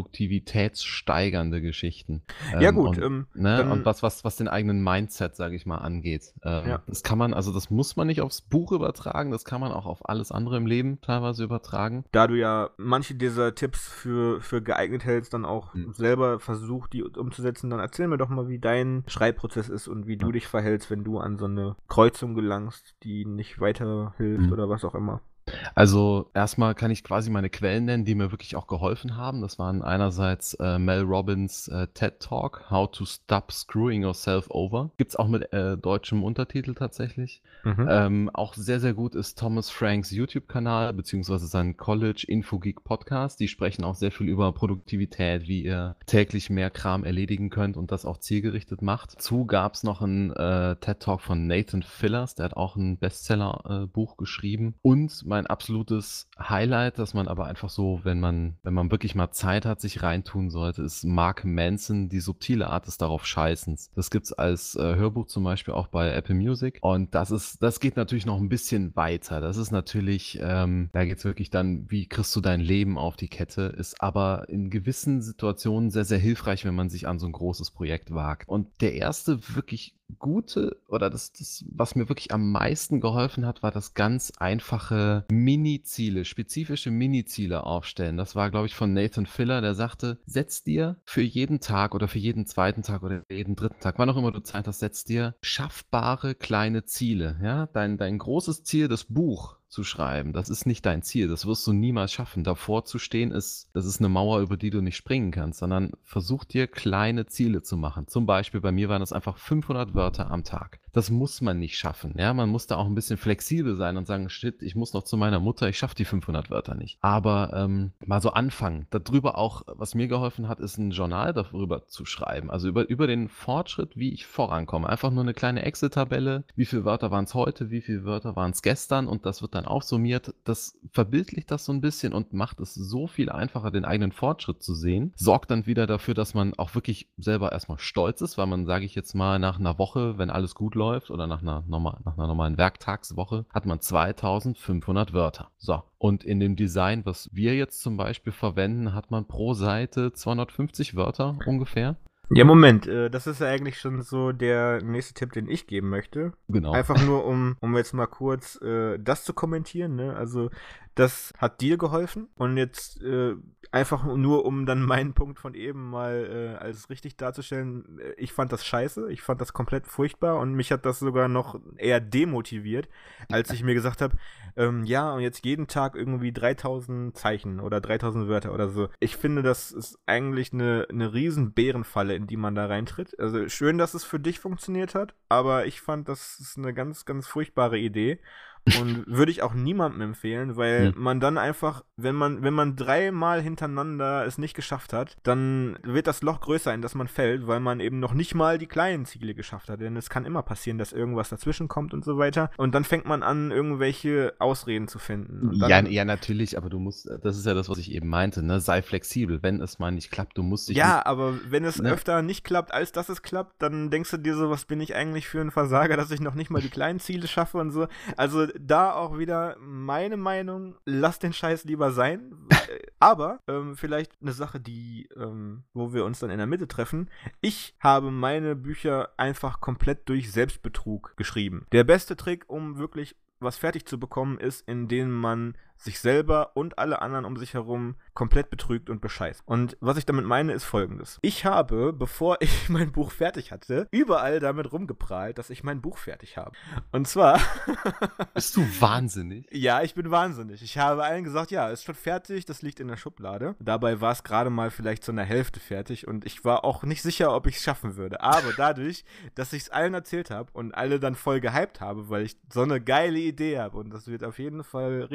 produktivitätssteigernde Geschichten. Ja Ähm, gut, und, ähm, ne, und dann, was, was, was den eigenen Mindset, sage ich mal, angeht. ja. Ähm, das kann man, also das muss man nicht aufs Buch übertragen, das kann man auch auf alles andere im Leben teilweise übertragen. Da du ja manche dieser Tipps für, für geeignet hältst, dann auch Hm. selber versucht, die umzusetzen, dann erzähl mir doch mal, wie dein Schreibprozess ist und wie du dich verhältst, wenn du an so eine Kreuzung gelangst, die nicht weiterhilft Hm. oder was auch immer. Also erstmal kann ich quasi meine Quellen nennen, die mir wirklich auch geholfen haben. Das waren einerseits äh, Mel Robbins äh, TED Talk, How to Stop Screwing Yourself Over. Gibt's auch mit äh, deutschem Untertitel tatsächlich. Mhm. Ähm, auch sehr, sehr gut ist Thomas Franks YouTube-Kanal, beziehungsweise sein College Infogeek Podcast. Die sprechen auch sehr viel über Produktivität, wie ihr täglich mehr Kram erledigen könnt und das auch zielgerichtet macht. Dazu gab's noch einen äh, TED Talk von Nathan Fillers, der hat auch ein Bestseller-Buch äh, geschrieben. Und mein absolutes Highlight, das man aber einfach so, wenn man, wenn man wirklich mal Zeit hat, sich reintun sollte, ist Mark Manson, die subtile Art des darauf Scheißens. Das gibt's als äh, Hörbuch zum Beispiel auch bei Apple Music. Und das ist, das geht natürlich noch ein bisschen weiter. Das ist natürlich, ähm, da geht's wirklich dann, wie kriegst du dein Leben auf die Kette, ist aber in gewissen Situationen sehr, sehr hilfreich, wenn man sich an so ein großes Projekt wagt. Und der erste wirklich gute oder das, das, was mir wirklich am meisten geholfen hat, war das ganz einfache Mini-Ziele, spezifische Mini-Ziele aufstellen. Das war, glaube ich, von Nathan Filler, der sagte, setz dir für jeden Tag oder für jeden zweiten Tag oder jeden dritten Tag, wann auch immer du Zeit hast, setz dir schaffbare kleine Ziele. Ja, dein, dein großes Ziel, das Buch zu schreiben, das ist nicht dein Ziel, das wirst du niemals schaffen. Davor zu stehen ist, das ist eine Mauer, über die du nicht springen kannst, sondern versuch dir kleine Ziele zu machen. Zum Beispiel bei mir waren das einfach fünfhundert Wörter am Tag. Das muss man nicht schaffen, ja, man muss da auch ein bisschen flexibel sein und sagen, shit, ich muss noch zu meiner Mutter, ich schaffe die fünfhundert Wörter nicht. Aber ähm, mal so anfangen. Darüber auch, was mir geholfen hat, ist ein Journal darüber zu schreiben, also über, über den Fortschritt, wie ich vorankomme. Einfach nur eine kleine Excel-Tabelle, wie viele Wörter waren es heute, wie viele Wörter waren es gestern und das wird dann aufsummiert. Das verbildlicht das so ein bisschen und macht es so viel einfacher, den eigenen Fortschritt zu sehen. Sorgt dann wieder dafür, dass man auch wirklich selber erstmal stolz ist, weil man, sage ich jetzt mal, nach einer Woche, wenn alles gut läuft oder nach einer, normal, nach einer normalen Werktagswoche, hat man zweitausendfünfhundert Wörter. So. Und in dem Design, was wir jetzt zum Beispiel verwenden, hat man pro Seite zweihundertfünfzig Wörter ungefähr. Ja, Moment, äh, das ist ja eigentlich schon so der nächste Tipp, den ich geben möchte. Genau. Einfach nur, um, um jetzt mal kurz äh, das zu kommentieren, ne? Also, das hat dir geholfen und jetzt äh, einfach nur, um dann meinen Punkt von eben mal äh, als richtig darzustellen, äh, ich fand das scheiße, ich fand das komplett furchtbar und mich hat das sogar noch eher demotiviert, als ich mir gesagt habe, ähm, ja, und jetzt jeden Tag irgendwie dreitausend Zeichen oder dreitausend Wörter oder so. Ich finde, das ist eigentlich eine, eine riesen Bärenfalle, in die man da reintritt. Also schön, dass es für dich funktioniert hat, aber ich fand, das ist eine ganz, ganz furchtbare Idee. Und würde ich auch niemandem empfehlen, weil Hm. man dann einfach, wenn man, wenn man dreimal hintereinander es nicht geschafft hat, dann wird das Loch größer, in das man fällt, weil man eben noch nicht mal die kleinen Ziele geschafft hat. Denn es kann immer passieren, dass irgendwas dazwischen kommt und so weiter. Und dann fängt man an, irgendwelche Ausreden zu finden. Und Ja, dann, ja, natürlich, aber du musst, das ist ja das, was ich eben meinte, ne? Sei flexibel, wenn es mal nicht klappt, du musst dich ja, nicht, aber wenn es ne? öfter nicht klappt, als dass es klappt, dann denkst du dir so, was bin ich eigentlich für ein Versager, dass ich noch nicht mal die kleinen Ziele schaffe und so. Also da auch wieder meine Meinung, lass den Scheiß lieber sein. Aber ähm, vielleicht eine Sache, die, ähm, wo wir uns dann in der Mitte treffen. Ich habe meine Bücher einfach komplett durch Selbstbetrug geschrieben. Der beste Trick, um wirklich was fertig zu bekommen, ist, indem man sich selber und alle anderen um sich herum komplett betrügt und bescheißt. Und was ich damit meine, ist folgendes. Ich habe, bevor ich mein Buch fertig hatte, überall damit rumgeprahlt, dass ich mein Buch fertig habe. Und zwar... Bist du wahnsinnig? Ja, ich bin wahnsinnig. Ich habe allen gesagt, ja, ist schon fertig, das liegt in der Schublade. Dabei war es gerade mal vielleicht zu einer Hälfte fertig und ich war auch nicht sicher, ob ich es schaffen würde. Aber dadurch, dass ich es allen erzählt habe und alle dann voll gehypt habe, weil ich so eine geile Idee habe und das wird auf jeden Fall richtig gut,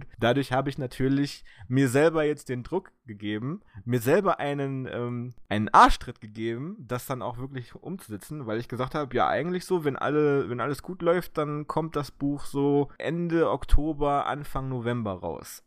gut. Dadurch habe ich natürlich mir selber jetzt den Druck gegeben, mir selber einen, ähm, einen Arschtritt gegeben, das dann auch wirklich umzusetzen, weil ich gesagt habe, ja eigentlich so, wenn alle, wenn alles gut läuft, dann kommt das Buch so Ende Oktober, Anfang November raus.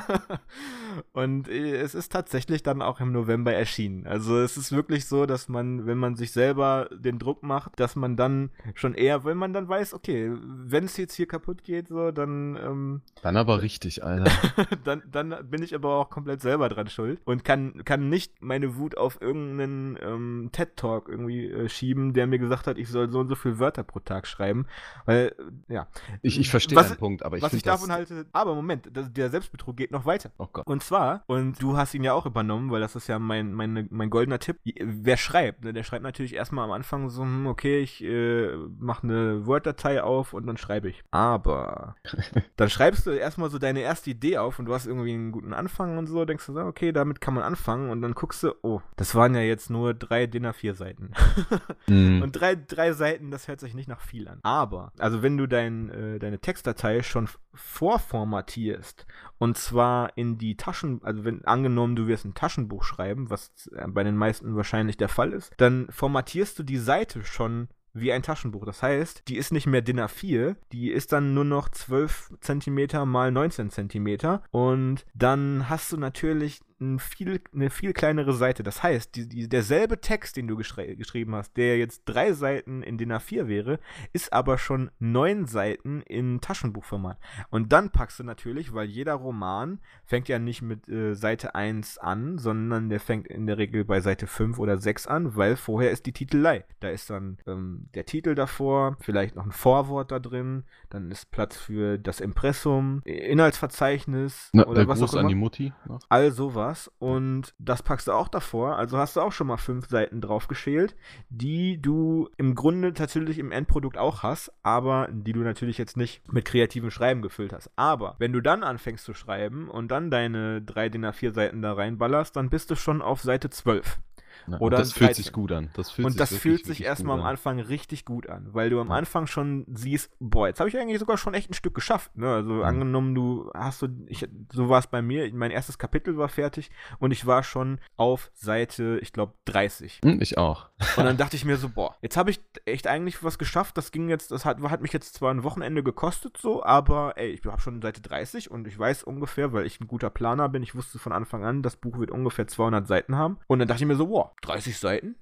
Und äh, es ist tatsächlich dann auch im November erschienen. Also es ist wirklich so, dass man, wenn man sich selber den Druck macht, dass man dann schon eher, wenn man dann weiß, okay, wenn es jetzt hier kaputt geht, so, dann ähm, Dann aber richtig, Alter. dann, dann bin ich aber auch komplett selber dran schuld und kann, kann nicht meine Wut auf irgendeinen ähm, TED-Talk irgendwie äh, schieben, der mir gesagt hat, ich soll so und so viele Wörter pro Tag schreiben, weil, äh, ja. Ich, ich verstehe Was- deinen Punkt, aber ich Was ich finde das... davon halte, aber Moment, das, der Selbstbetrug geht noch weiter. Oh Gott. Und zwar, und du hast ihn ja auch übernommen, weil das ist ja mein, mein, mein goldener Tipp, wer schreibt, ne, der schreibt natürlich erstmal am Anfang so, hm, okay, ich äh, mache eine Word-Datei auf und dann schreibe ich. Aber dann schreibst du erstmal so deine erste Idee auf und du hast irgendwie einen guten Anfang und so, denkst du so, okay, damit kann man anfangen und dann guckst du, oh, das waren ja jetzt nur drei D I N A vier Seiten. Mhm. Und drei, drei Seiten, das hört sich nicht nach viel an. Aber, also wenn du dein, äh, deine Textdatei schon f- vorformatierst, und zwar in die Taschen, also wenn angenommen, du wirst ein Taschenbuch schreiben, was äh, bei den meisten wahrscheinlich der Fall ist, dann formatierst du die Seite schon wie ein Taschenbuch. Das heißt, die ist nicht mehr D I N A vier, die ist dann nur noch zwölf Zentimeter mal neunzehn Zentimeter und dann hast du natürlich ein viel, eine viel kleinere Seite. Das heißt, die, die, derselbe Text, den du geschrei- geschrieben hast, der jetzt drei Seiten in D I N A vier wäre, ist aber schon neun Seiten in Taschenbuchformat. Und dann packst du natürlich, weil jeder Roman fängt ja nicht mit äh, Seite eins an, sondern der fängt in der Regel bei Seite fünf oder sechs an, weil vorher ist die Titelei. Da ist dann ähm, der Titel davor, vielleicht noch ein Vorwort da drin, dann ist Platz für das Impressum, Inhaltsverzeichnis Na, oder der was Gruß auch an die immer. Mutti. noch. All sowas. Und das packst du auch davor. Also hast du auch schon mal fünf Seiten drauf geschält, die du im Grunde tatsächlich im Endprodukt auch hast, aber die du natürlich jetzt nicht mit kreativem Schreiben gefüllt hast. Aber wenn du dann anfängst zu schreiben und dann deine drei D I N A vier Seiten da reinballerst, dann bist du schon auf Seite zwölf. Na, und Oder das fühlt sich dreizehn. gut an. Das fühlt Und sich das wirklich, fühlt sich wirklich erstmal gut am an. Anfang richtig gut an, weil du am Ja. Anfang schon siehst, boah, jetzt habe ich eigentlich sogar schon echt ein Stück geschafft. Ne? Also Mhm. angenommen, du hast so, ich, so war es bei mir, mein erstes Kapitel war fertig und ich war schon auf Seite, ich glaube, dreißig. Hm, ich auch. Und dann dachte ich mir so, boah, jetzt habe ich echt eigentlich was geschafft. Das ging jetzt, das hat, hat mich jetzt zwar ein Wochenende gekostet so, aber ey, ich habe schon Seite dreißig und ich weiß ungefähr, weil ich ein guter Planer bin, ich wusste von Anfang an, das Buch wird ungefähr zweihundert Seiten haben. Und dann dachte ich mir so, boah, dreißig Seiten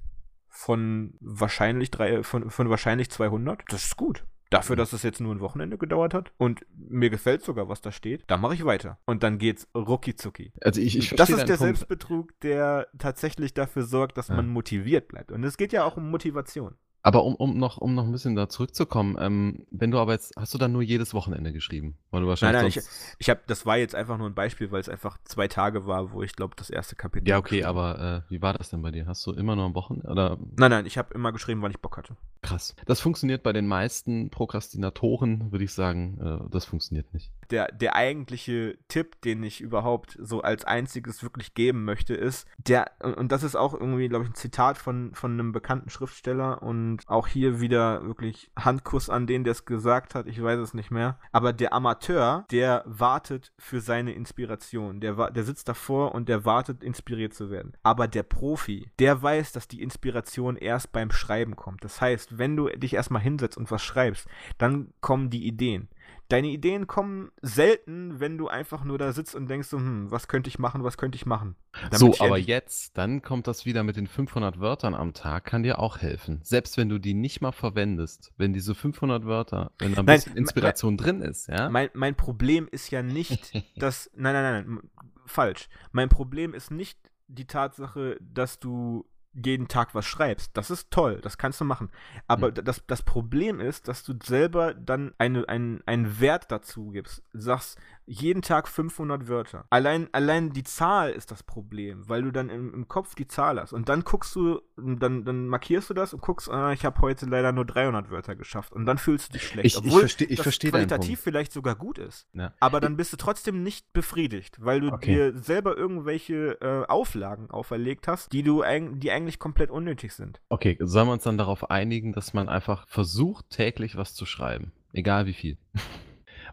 von wahrscheinlich drei, von, von wahrscheinlich zweihundert, das ist gut. Dafür, dass es jetzt nur ein Wochenende gedauert hat und mir gefällt sogar, was da steht, da mache ich weiter. Und dann geht's rucki zucki. Also ich, ich Das verstehe ist deinen der Punkt. Selbstbetrug, der tatsächlich dafür sorgt, dass Ja. man motiviert bleibt. Und es geht ja auch um Motivation. Aber um, um, noch, um noch ein bisschen da zurückzukommen, ähm, wenn du aber jetzt, hast du dann nur jedes Wochenende geschrieben? Weil du Nein, wahrscheinlich nein, ich, sonst... ich habe, das war jetzt einfach nur ein Beispiel, weil es einfach zwei Tage war, wo ich glaube, das erste Kapitel. Ja, okay, geschrieben habe. aber äh, wie war das denn bei dir? Hast du immer nur am Wochenende? Oder Nein, nein, ich habe immer geschrieben, wann ich Bock hatte. krass. Das funktioniert bei den meisten Prokrastinatoren, würde ich sagen, äh, das funktioniert nicht. Der, der eigentliche Tipp, den ich überhaupt so als einziges wirklich geben möchte, ist, der, und, und das ist auch irgendwie, glaube ich, ein Zitat von, von einem bekannten Schriftsteller und auch hier wieder wirklich Handkuss an den, der es gesagt hat, ich weiß es nicht mehr, aber der Amateur, der wartet für seine Inspiration, der, wa- der sitzt davor und der wartet, inspiriert zu werden. Aber der Profi, der weiß, dass die Inspiration erst beim Schreiben kommt. Das heißt, wenn du dich erstmal hinsetzt und was schreibst, dann kommen die Ideen. Deine Ideen kommen selten, wenn du einfach nur da sitzt und denkst so, hm, was könnte ich machen, was könnte ich machen? Damit So, ich aber endlich- jetzt, dann kommt das wieder mit den fünfhundert Wörtern am Tag, kann dir auch helfen. Selbst wenn du die nicht mal verwendest, wenn diese fünfhundert Wörter, wenn da ein Nein, bisschen me- Inspiration drin ist, ja? Mein, mein Problem ist ja nicht, dass. Nein, nein, nein, nein, m- falsch. Mein Problem ist nicht die Tatsache, dass du jeden Tag was schreibst. Das ist toll, das kannst du machen. Aber Hm. d- das, das Problem ist, dass du selber dann eine, ein, einen Wert dazu gibst. Sagst, jeden Tag fünfhundert Wörter. Allein, allein die Zahl ist das Problem, weil du dann im, im Kopf die Zahl hast. Und dann guckst du, dann, dann markierst du das und guckst, ah, ich habe heute leider nur dreihundert Wörter geschafft. Und dann fühlst du dich schlecht. Ich- ich obwohl versteh- ich das versteh deinen qualitativ Punkt. vielleicht sogar gut ist. Ja. Aber dann bist du trotzdem nicht befriedigt, weil du Okay. dir selber irgendwelche äh, Auflagen auferlegt hast, die du eig die eigentlich komplett unnötig sind. Okay, sollen wir uns dann darauf einigen, dass man einfach versucht, täglich was zu schreiben? Egal wie viel.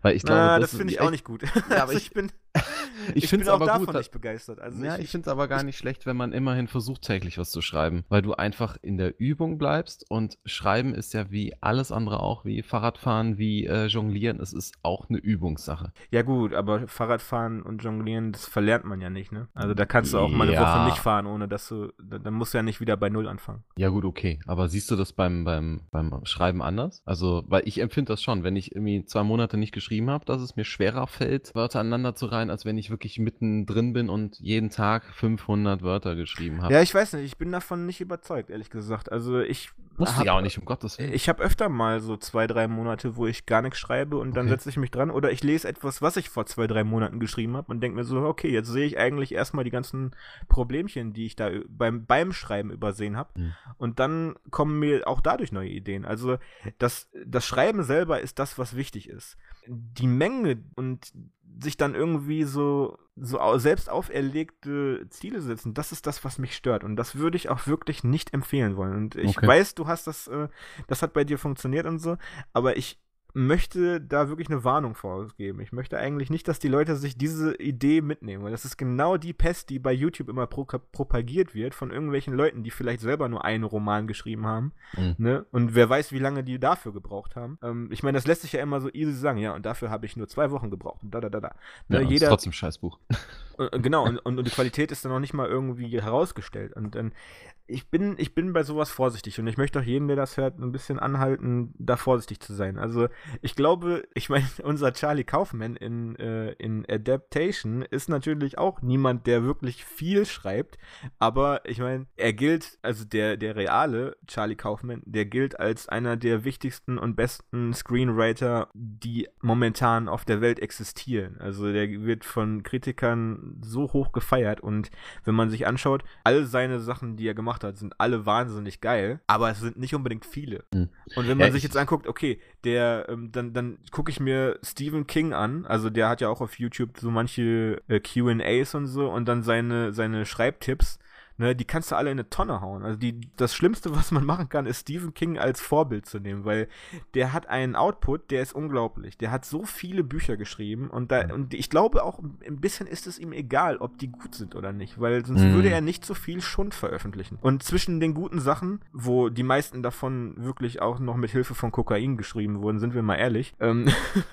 Weil ich glaube, Na, das das ist finde ich echt auch nicht gut. ja, aber Also, ich ich bin ich ich finde bin es auch aber gut, davon da nicht begeistert. Also, ja, ich ich ich finde es aber gar ich nicht schlecht, wenn man immerhin versucht, täglich was zu schreiben, weil du einfach in der Übung bleibst und Schreiben ist ja wie alles andere auch, wie Fahrradfahren, wie, äh, Jonglieren. Es ist auch 'ne Übungssache. Ja gut, aber Fahrradfahren und Jonglieren, das verlernt man ja nicht, ne? Also, da kannst du auch mal 'ne Woche nicht Ja. fahren, ohne dass du da dann musst du ja nicht wieder bei null anfangen. Ja gut, okay. Aber siehst du das beim beim beim Schreiben anders? Also, weil ich empfinde das schon, wenn ich irgendwie zwei Monate nicht geschrieben habe, dass es mir schwerer fällt, Wörter aneinander zu reihen, als wenn ich wirklich mittendrin bin und jeden Tag fünfhundert Wörter geschrieben habe. Ja, ich weiß nicht, ich bin davon nicht überzeugt, ehrlich gesagt. Also, ich Musst du ja auch habe nicht, um Gottes Willen. ich habe öfter mal so zwei, drei Monate, wo ich gar nix schreibe und dann Okay. setze ich mich dran oder ich lese etwas, was ich vor zwei, drei Monaten geschrieben habe und denke mir so: „Okay, jetzt sehe ich eigentlich erst mal die ganzen Problemchen, die ich da ü beim beim Schreiben übersehen habe.“ Mhm. Und dann kommen mir auch dadurch neue Ideen. Also, das das Schreiben selber ist das, was wichtig ist. Die Menge und sich dann irgendwie so so au selbst auferlegte Ziele setzen, das ist das, was mich stört. Und das würde ich auch wirklich nicht empfehlen wollen. Und ich Okay. weiß, du hast das äh, das hat bei dir funktioniert und so, aber ich möchte da wirklich 'ne Warnung vorausgeben. Ich möchte eigentlich nicht, dass die Leute sich diese Idee mitnehmen, weil das ist genau die Pest, die bei YouTube immer proka propagiert wird von irgendwelchen Leuten, die vielleicht selber nur einen Roman geschrieben haben, Mhm. ne? Und wer weiß, wie lange die dafür gebraucht haben. Ähm, ich meine, das lässt sich ja immer so easy sagen: „Ja, und dafür habe ich nur zwei Wochen gebraucht“ und da da da da. Ne, Ja, ist jeder trotzdem 'n Scheißbuch. Äh, genau, und und die Qualität ist dann noch nicht mal irgendwie herausgestellt. Und dann ich bin ich bin bei so was vorsichtig und ich möchte auch jeden, der das hört, 'n bisschen anhalten, da vorsichtig zu sein. Also, ich glaube ich meine, unser Charlie Kaufman in äh, in Adaptation ist natürlich auch niemand, der wirklich viel schreibt, aber ich meine, er gilt also der der reale Charlie Kaufman, der gilt als einer der wichtigsten und besten Screenwriter, die momentan auf der Welt existieren. Also, der wird von Kritikern so hoch gefeiert und wenn man sich anschaut, all seine Sachen, die er gemacht hat, sind alle wahnsinnig geil, aber es sind nicht unbedingt viele. Mhm. Und wenn Ja, man sich ich jetzt anguckt, okay, der ähm, dann dann gucke ich mir Stephen King an, also der hat ja auch auf YouTube so manche, äh, Q and A's und so und dann seine seine Schreibtipps, ne, die kannst du alle in 'ne Tonne hauen. Also die das Schlimmste, was man machen kann, ist Stephen King als Vorbild zu nehmen, weil der hat einen Output, der ist unglaublich. Der hat so viele Bücher geschrieben und da Mhm. und ich glaube auch 'n bisschen ist es ihm egal, ob die gut sind oder nicht, weil sonst würde Mhm. er nicht so viel Schund veröffentlichen. Und zwischen den guten Sachen, wo die meisten davon wirklich auch noch mit Hilfe von Kokain geschrieben wurden, sind wir mal ehrlich, ähm,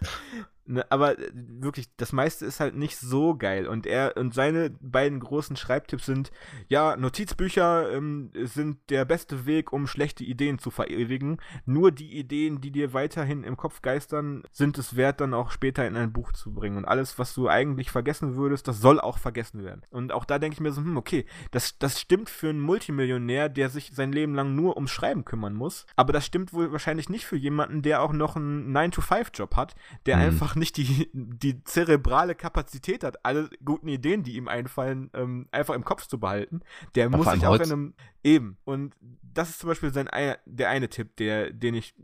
ne, aber äh, wirklich, das meiste ist halt nicht so geil. Und er und seine beiden großen Schreibtipps sind, ja, Notizbücher ähm, sind der beste Weg, um schlechte Ideen zu verewigen. Nur die Ideen, die dir weiterhin im Kopf geistern, sind es wert, dann auch später in ein Buch zu bringen. Und alles, was du eigentlich vergessen würdest, das soll auch vergessen werden. Und auch da denke ich mir so, hm, okay, das, das stimmt für einen Multimillionär, der sich sein Leben lang nur ums Schreiben kümmern muss. Aber das stimmt wohl wahrscheinlich nicht für jemanden, der auch noch einen nine to five Job hat, der Mhm. einfach nicht die, die zerebrale Kapazität hat, alle guten Ideen, die ihm einfallen, ähm, einfach im Kopf zu behalten. Der Ja, muss vor allem sich auch in heutz einem eben. Und das ist zum Beispiel sein ein, der eine Tipp, der, den ich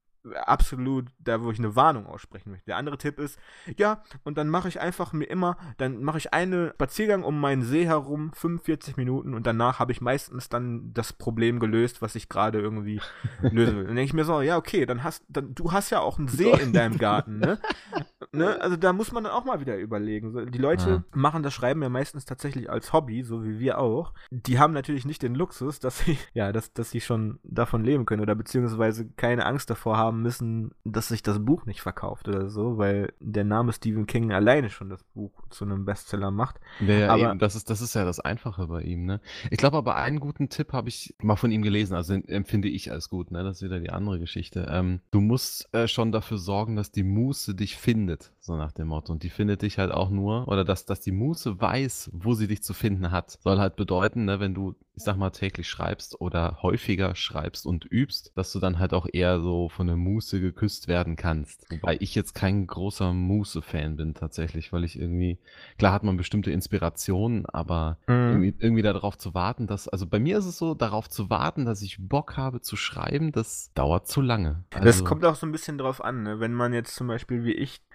absolut, da wo ich eine Warnung aussprechen möchte. Der andere Tipp ist, ja, und dann mache ich einfach mir immer, dann mache ich einen Spaziergang um meinen See herum, fünfundvierzig Minuten und danach habe ich meistens dann das Problem gelöst, was ich gerade irgendwie lösen will. Dann denke ich mir so, ja, okay, dann hast dann, du hast ja auch einen See in deinem Garten, ne? Ne? Also da muss man dann auch mal wieder überlegen. So, die Leute Ja. machen das Schreiben ja meistens tatsächlich als Hobby, so wie wir auch. Die haben natürlich nicht den Luxus, dass sie, ja, dass, dass sie schon davon leben können oder beziehungsweise keine Angst davor haben müssen, dass sich das Buch nicht verkauft oder so, weil der Name Stephen King alleine schon das Buch zu einem Bestseller macht. Ja, ja, Aber eben, das ist das ist ja das Einfache bei ihm, ne? Ich glaube aber, einen guten Tipp habe ich mal von ihm gelesen, also den empfinde ich als gut, ne? Das ist wieder die andere Geschichte. Ähm, du musst, äh, schon dafür sorgen, dass die Muse dich findet, so nach dem Motto. Und die findet dich halt auch nur oder dass dass die Muse weiß, wo sie dich zu finden hat. Soll halt bedeuten, ne, wenn du, ich sage mal, täglich schreibst oder häufiger schreibst und übst, dass du dann halt auch eher so von der Muse geküsst werden kannst. Wobei ich jetzt kein großer Muse-Fan bin tatsächlich, weil ich irgendwie klar hat man bestimmte Inspirationen, aber Mhm. irgendwie irgendwie da drauf zu warten, dass also bei mir ist es so, darauf zu warten, dass ich Bock habe zu schreiben, das dauert zu lange. das Also kommt auch so ein bisschen drauf an, ne? Wenn man jetzt zum Beispiel wie ich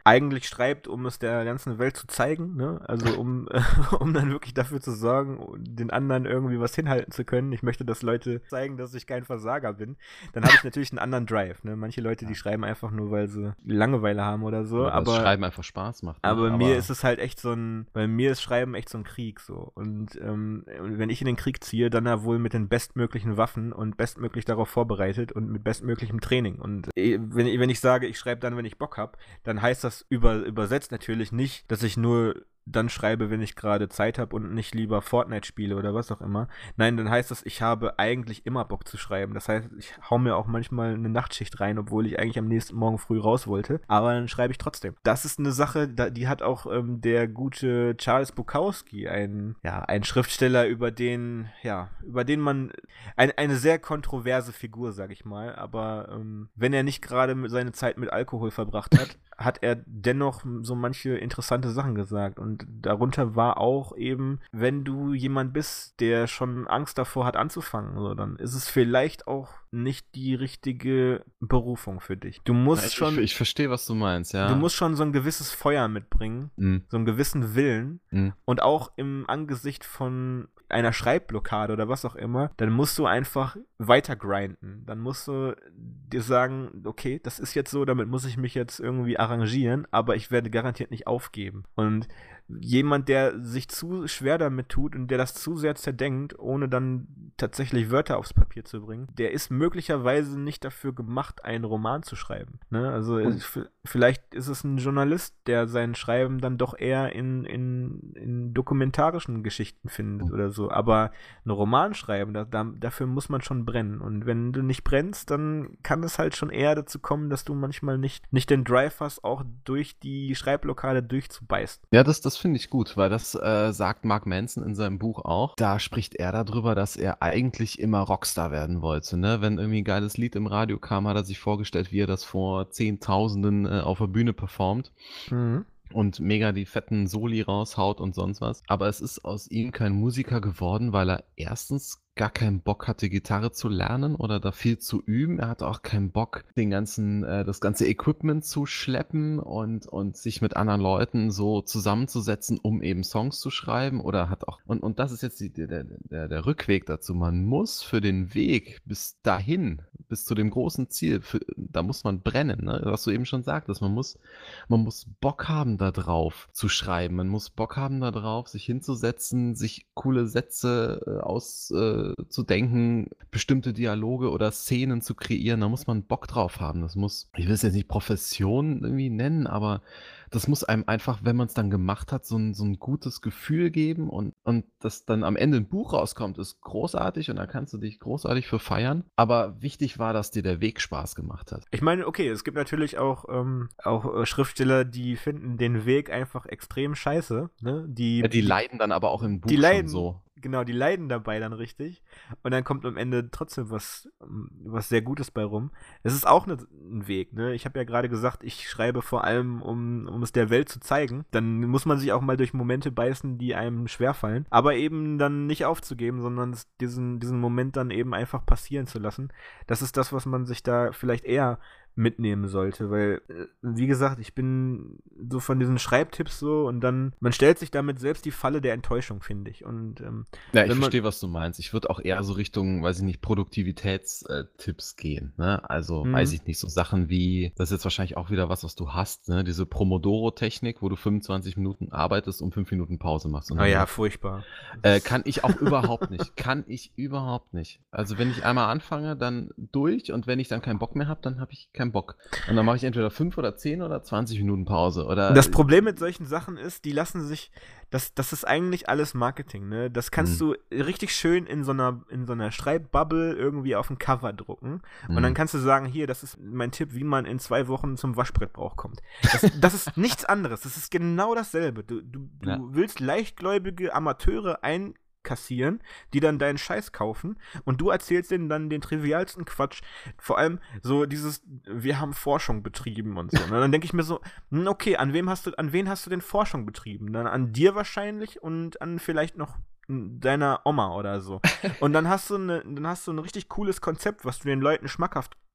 eigentlich schreibt, um es der ganzen Welt zu zeigen, ne? Also um, äh, um dann wirklich dafür zu sorgen, den anderen irgendwie was hinhalten zu können. Ich möchte, dass Leute zeigen, dass ich kein Versager bin. Dann habe ich natürlich einen anderen Drive, ne? Manche Leute, die schreiben einfach nur, weil sie Langeweile haben oder so. Oder aber das Schreiben einfach Spaß macht. Ne? Aber, aber mir ist es halt echt so ein, bei mir ist Schreiben echt so ein Krieg so. Und ähm, wenn ich in den Krieg ziehe, dann ja wohl mit den bestmöglichen Waffen und bestmöglich darauf vorbereitet und mit bestmöglichem Training. Und äh, wenn, wenn ich sage, ich schreibe dann, wenn ich Bock habe, dann heißt das über, übersetzt natürlich nicht, dass ich nur dann schreibe, wenn ich gerade Zeit habe und nicht lieber Fortnite spiele oder was auch immer. Nein, dann heißt das, ich habe eigentlich immer Bock zu schreiben. Das heißt, ich hau mir auch manchmal eine Nachtschicht rein, obwohl ich eigentlich am nächsten Morgen früh raus wollte. Aber dann schreibe ich trotzdem. Das ist eine Sache, die hat auch ähm, der gute Charles Bukowski, ein, ja, ein Schriftsteller, über den, ja, über den man, ein, eine sehr kontroverse Figur, sag ich mal. Aber ähm, wenn er nicht gerade seine Zeit mit Alkohol verbracht hat, hat er dennoch so manche interessante Sachen gesagt. Und darunter war auch eben, wenn du jemand bist, der schon Angst davor hat anzufangen, so, dann ist es vielleicht auch nicht die richtige Berufung für dich. Du musst ja, ich, schon... Ich, ich verstehe, was du meinst, ja. Du musst schon so ein gewisses Feuer mitbringen, mm. so einen gewissen Willen mm. und auch im Angesicht von einer Schreibblockade oder was auch immer, dann musst du einfach weiter grinden. Dann musst du dir sagen, okay, das ist jetzt so, damit muss ich mich jetzt irgendwie arrangieren, aber ich werde garantiert nicht aufgeben. Und jemand, der sich zu schwer damit tut und der das zu sehr zerdenkt, ohne dann tatsächlich Wörter aufs Papier zu bringen, der ist möglicherweise nicht dafür gemacht, einen Roman zu schreiben. Ne? Also es, vielleicht ist es ein Journalist, der sein Schreiben dann doch eher in, in, in dokumentarischen Geschichten findet oder so. Aber einen Roman schreiben, da, da, dafür muss man schon brennen. Und wenn du nicht brennst, dann kann es halt schon eher dazu kommen, dass du manchmal nicht, nicht den Drive hast, auch durch die Schreibblockade durchzubeißen. Ja, das, das finde ich gut, weil das äh, sagt Mark Manson in seinem Buch auch. Da spricht er darüber, dass er eigentlich immer Rockstar werden wollte. Ne? Wenn irgendwie ein geiles Lied im Radio kam, hat er sich vorgestellt, wie er das vor Zehntausenden äh, auf der Bühne performt. Mhm. Und mega die fetten Soli raushaut und sonst was. Aber es ist aus ihm kein Musiker geworden, weil er erstens gar keinen Bock hatte, Gitarre zu lernen oder da viel zu üben. Er hatte auch keinen Bock, den ganzen, äh, das ganze Equipment zu schleppen und, und sich mit anderen Leuten so zusammenzusetzen, um eben Songs zu schreiben. Oder hat auch, und, und das ist jetzt die, der, der, der Rückweg dazu. Man muss für den Weg bis dahin, bis zu dem großen Ziel, für, da muss man brennen, ne? Was du eben schon sagtest. Man muss, man muss Bock haben, da drauf zu schreiben. Man muss Bock haben, da drauf, sich hinzusetzen, sich coole Sätze äh, aus äh, zu denken, bestimmte Dialoge oder Szenen zu kreieren, da muss man Bock drauf haben. Das muss, ich will es jetzt nicht Profession irgendwie nennen, aber das muss einem einfach, wenn man es dann gemacht hat, so ein, so ein gutes Gefühl geben und, und dass dann am Ende ein Buch rauskommt, ist großartig und da kannst du dich großartig für feiern. Aber wichtig war, dass dir der Weg Spaß gemacht hat. Ich meine, okay, es gibt natürlich auch, ähm, auch äh, Schriftsteller, die finden den Weg einfach extrem scheiße. Ne? Die, ja, die leiden dann aber auch im Buch die schon leiden, so. Genau, die leiden dabei dann richtig. Und dann kommt am Ende trotzdem was, was sehr Gutes bei rum. Es ist auch ne, ein Weg, ne? Ich habe ja gerade gesagt, ich schreibe vor allem, um, um es der Welt zu zeigen. Dann muss man sich auch mal durch Momente beißen, die einem schwerfallen. Aber eben dann nicht aufzugeben, sondern diesen, diesen Moment dann eben einfach passieren zu lassen. Das ist das, was man sich da vielleicht eher mitnehmen sollte, weil, wie gesagt, ich bin so von diesen Schreibtipps so und dann, man stellt sich damit selbst die Falle der Enttäuschung, finde ich. Und, ähm, ja, ich verstehe, was du meinst. Ich würde auch eher so Richtung, weiß ich nicht, Produktivitätstipps gehen, ne? Also, mhm. weiß ich nicht, so Sachen wie, das ist jetzt wahrscheinlich auch wieder was, was du hast, ne? Diese Pomodoro-Technik, wo du fünfundzwanzig Minuten arbeitest und fünf Minuten Pause machst. Oh ja, furchtbar. Äh, kann ich auch überhaupt nicht. Kann ich überhaupt nicht. Also, wenn ich einmal anfange, dann durch und wenn ich dann keinen Bock mehr habe, dann habe ich keinen Bock. Und dann mache ich entweder fünf oder zehn oder zwanzig Minuten Pause. Oder das Problem mit solchen Sachen ist, die lassen sich, das, das ist eigentlich alles Marketing, ne? Das kannst hm. du richtig schön in so einer, in so einer Schreibbubble irgendwie auf ein Cover drucken. Hm. Und dann kannst du sagen, hier, das ist mein Tipp, wie man in zwei Wochen zum Waschbrettbrauch kommt. Das, das ist nichts anderes. Das ist genau dasselbe. Du, du, du ja. willst leichtgläubige Amateure ein kassieren, die dann deinen Scheiß kaufen und du erzählst denen dann den trivialsten Quatsch. Vor allem so dieses, wir haben Forschung betrieben und so. Und dann denke ich mir so, okay, an wem hast du, an wen hast du denn Forschung betrieben? Dann an dir wahrscheinlich und an vielleicht noch deiner Oma oder so. Und dann hast du eine, dann hast du ein richtig cooles Konzept, was du den Leuten schmackhaft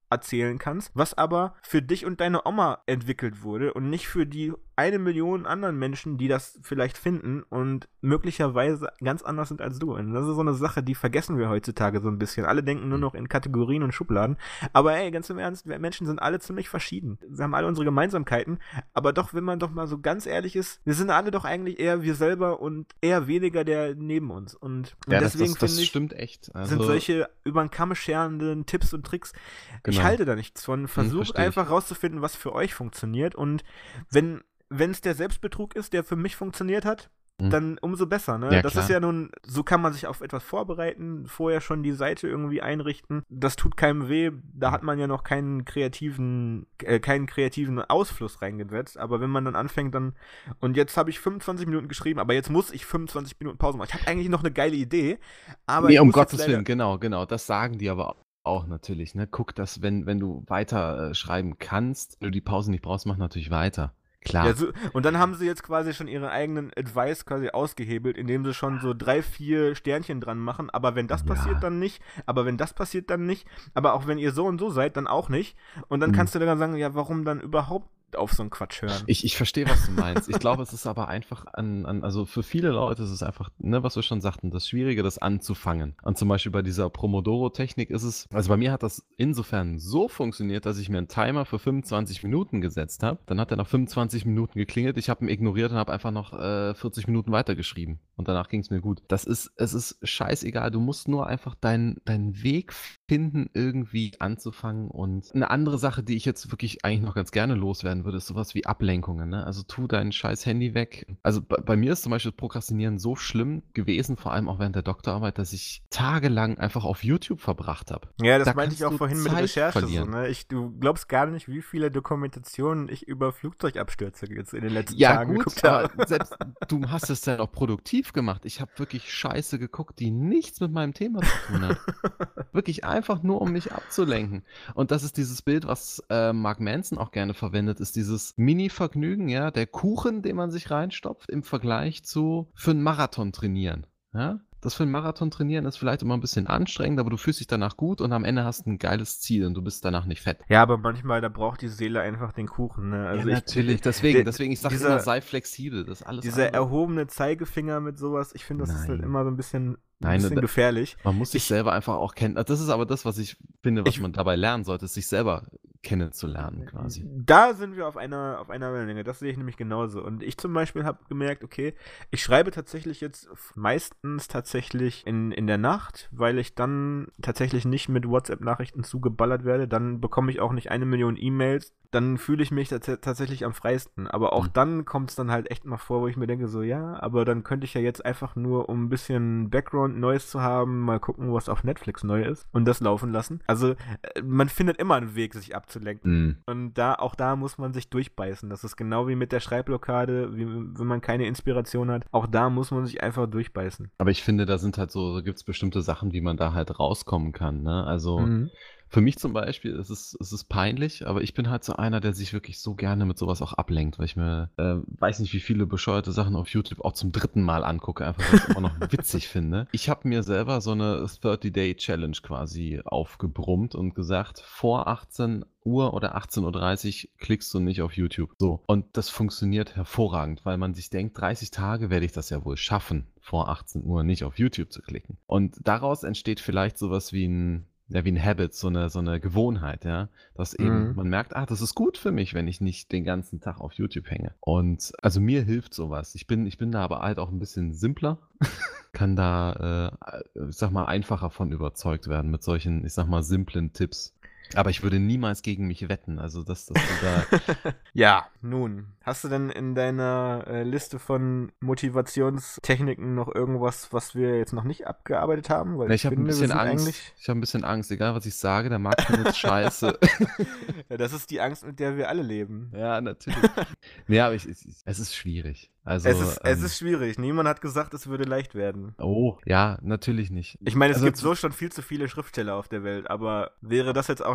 erzählen kannst, was aber für dich und deine Oma entwickelt wurde und nicht für die eine Million anderen Menschen, die das vielleicht finden und möglicherweise ganz anders sind als du. Und das ist so eine Sache, die vergessen wir heutzutage so ein bisschen. Alle denken nur noch in Kategorien und Schubladen. Aber ey, ganz im Ernst, wir Menschen sind alle ziemlich verschieden. Wir haben alle unsere Gemeinsamkeiten, aber doch, wenn man doch mal so ganz ehrlich ist, wir sind alle doch eigentlich eher wir selber und eher weniger der neben uns. Und, und Ja, deswegen das, das, das finde ich, stimmt echt. Also, sind solche über den Kamm scherenden Tipps und Tricks, ich genau. halte da nichts von. Versucht verstehe ich. einfach rauszufinden, was für euch funktioniert. Und wenn wenn es der Selbstbetrug ist, der für mich funktioniert hat, Mhm. dann umso besser. Ne? Ja, das klar. ist ja nun, so kann man sich auf etwas vorbereiten, vorher schon die Seite irgendwie einrichten. Das tut keinem weh. Da hat man ja noch keinen kreativen, äh, keinen kreativen Ausfluss reingesetzt. Aber wenn man dann anfängt, dann, und jetzt habe ich fünfundzwanzig Minuten geschrieben, aber jetzt muss ich fünfundzwanzig Minuten Pause machen. Ich habe eigentlich noch eine geile Idee, aber Nee, ich um muss jetzt Gottes leider- Willen, genau, genau. Das sagen die aber auch natürlich. Ne? Guck, dass wenn, wenn du weiter äh, schreiben kannst, wenn du die Pause nicht brauchst, mach natürlich weiter. Klar. Ja, so, und dann haben sie jetzt quasi schon ihren eigenen Advice quasi ausgehebelt, indem sie schon so drei, vier Sternchen dran machen. Aber wenn das Ja. passiert, dann nicht. Aber wenn das passiert, dann nicht. Aber auch wenn ihr so und so seid, dann auch nicht. Und dann Mhm. kannst du dann sagen, ja, warum dann überhaupt auf so einen Quatsch hören? Ich, ich verstehe, was du meinst. Ich glaube, es ist aber einfach an, an, also für viele Leute ist es einfach, ne, was wir schon sagten, das Schwierige, das anzufangen. Und zum Beispiel bei dieser Pomodoro-Technik ist es, also bei mir hat das insofern so funktioniert, dass ich mir einen Timer für fünfundzwanzig Minuten gesetzt habe. Dann hat er nach fünfundzwanzig Minuten geklingelt, ich habe ihn ignoriert und habe einfach noch äh, vierzig Minuten weitergeschrieben. Und danach ging es mir gut. Das ist, es ist scheißegal, du musst nur einfach deinen deinen Weg finden, irgendwie anzufangen. Und eine andere Sache, die ich jetzt wirklich eigentlich noch ganz gerne loswerden würde, ist sowas wie Ablenkungen. Ne? Also tu dein scheiß Handy weg. Also bei, bei mir ist zum Beispiel das Prokrastinieren so schlimm gewesen, vor allem auch während der Doktorarbeit, dass ich tagelang einfach auf YouTube verbracht habe. Ja, das Da meinte ich kannst auch du vorhin mit Zeit Recherche. So, verlieren. ne? ich, du glaubst gar nicht, wie viele Dokumentationen ich über Flugzeugabstürze jetzt in den letzten Ja, Tagen gut, geguckt habe. aber selbst du hast es ja auch produktiv gemacht. Ich habe wirklich Scheiße geguckt, die nichts mit meinem Thema zu tun hat. Wirklich einfach nur, um mich abzulenken. Und das ist dieses Bild, was äh, Mark Manson auch gerne verwendet, ist dieses Mini-Vergnügen, ja, der Kuchen, den man sich reinstopft, im Vergleich zu für einen Marathon trainieren. Ja? Das für einen Marathon trainieren ist vielleicht immer ein bisschen anstrengend, aber du fühlst dich danach gut und am Ende hast du ein geiles Ziel und du bist danach nicht fett. Ja, aber manchmal, da braucht die Seele einfach den Kuchen. Ne? Also ja, ich, natürlich, deswegen, der- deswegen, ich sage dieser- immer, sei flexibel, das ist alles Dieser andere. erhobene Zeigefinger mit sowas, ich finde, das ist halt Nein. immer so ein bisschen, ein Nein, bisschen da- gefährlich. Man muss sich Ich- selber einfach auch kennen. Das ist aber das, was ich finde, was Ich- man dabei lernen sollte, ist sich selber kennenzulernen quasi. Da sind wir auf einer, auf einer Wellenlänge, das sehe ich nämlich genauso. Und ich zum Beispiel habe gemerkt, okay, ich schreibe tatsächlich jetzt meistens tatsächlich in, in der Nacht, weil ich dann tatsächlich nicht mit WhatsApp-Nachrichten zugeballert werde. Dann bekomme ich auch nicht eine Million E-Mails. Dann fühle ich mich tats- tatsächlich am freisten. Aber auch Mhm. dann kommt es dann halt echt mal vor, wo ich mir denke, so ja, aber dann könnte ich ja jetzt einfach nur, um ein bisschen Background Neues zu haben, mal gucken, was auf Netflix neu ist und das laufen lassen. Also äh, man findet immer einen Weg, sich abzulenken. Mhm. Und da, auch da muss man sich durchbeißen. Das ist genau wie mit der Schreibblockade, wie, wenn man keine Inspiration hat. Auch da muss man sich einfach durchbeißen. Aber ich finde, da sind halt so, gibt es bestimmte Sachen, wie man da halt rauskommen kann. Ne? Also Mhm. für mich zum Beispiel ist es, ist es peinlich, aber ich bin halt so einer, der sich wirklich so gerne mit sowas auch ablenkt, weil ich mir äh, weiß nicht, wie viele bescheuerte Sachen auf YouTube auch zum dritten Mal angucke, einfach weil ich es immer noch witzig finde. Ich habe mir selber so eine thirty-Day-Challenge quasi aufgebrummt und gesagt, vor achtzehn Uhr oder achtzehn Uhr dreißig klickst du nicht auf YouTube. So. Und das funktioniert hervorragend, weil man sich denkt, dreißig Tage werde ich das ja wohl schaffen, vor achtzehn Uhr nicht auf YouTube zu klicken. Und daraus entsteht vielleicht sowas wie ein ja, wie ein Habit, so eine, so eine Gewohnheit, ja, dass eben Mhm. man merkt, ah, das ist gut für mich, wenn ich nicht den ganzen Tag auf YouTube hänge. Und also mir hilft sowas. Ich bin, ich bin da aber halt auch ein bisschen simpler, kann da, äh, ich sag mal, einfacher von überzeugt werden mit solchen, ich sag mal, simplen Tipps. Aber ich würde niemals gegen mich wetten, also dass, dass du da, Ja, nun, hast du denn in deiner äh, Liste von Motivationstechniken noch irgendwas, was wir jetzt noch nicht abgearbeitet haben? Weil Na, ich habe ein finde, wir bisschen sind Angst, eigentlich- ich habe ein bisschen Angst, egal was ich sage, der Markt findet scheiße. Ja, das ist die Angst, mit der wir alle leben. Ja, natürlich. Nee, aber ich, ich, es ist schwierig. Also, es, ist, es ähm, ist schwierig. Niemand hat gesagt, es würde leicht werden. Oh, ja, natürlich nicht. Ich meine, es Also gibt zu- so schon viel zu viele Schriftsteller auf der Welt, aber wäre das jetzt auch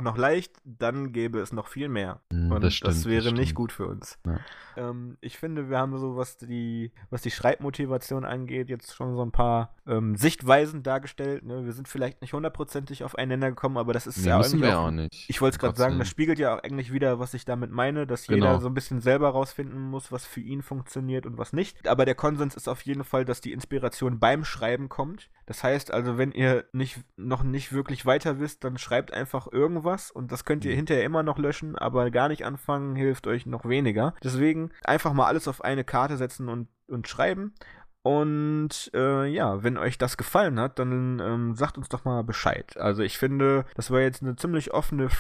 noch leicht, dann gäbe es noch viel mehr. Mm, Und das das, stimmt, wäre das nicht stimmt. gut für uns. Ja. Ähm, ich finde, wir haben so, was die, was die Schreibmotivation angeht, jetzt schon so ein paar ähm, Sichtweisen dargestellt. Ne? Wir sind vielleicht nicht hundertprozentig auf einen Nenner gekommen, aber das ist Nee, ja müssen irgendwie wir auch, auch nicht. ich wollte es Um gerade Gottes sagen, das Willen. spiegelt ja auch eigentlich wieder, was ich damit meine, dass jeder Genau. so ein bisschen selber rausfinden muss, was für ihn funktioniert und was nicht. Aber der Konsens ist auf jeden Fall, dass die Inspiration beim Schreiben kommt. Das heißt also, wenn ihr nicht, noch nicht wirklich weiter wisst, dann schreibt einfach irgendwas und das könnt ihr Mhm. hinterher immer noch löschen, aber gar nicht anfangen hilft euch noch weniger. Deswegen einfach mal alles auf eine Karte setzen und, und schreiben. Und äh, ja, wenn euch das gefallen hat, dann ähm, sagt uns doch mal Bescheid. Also ich finde, das war jetzt eine ziemlich offene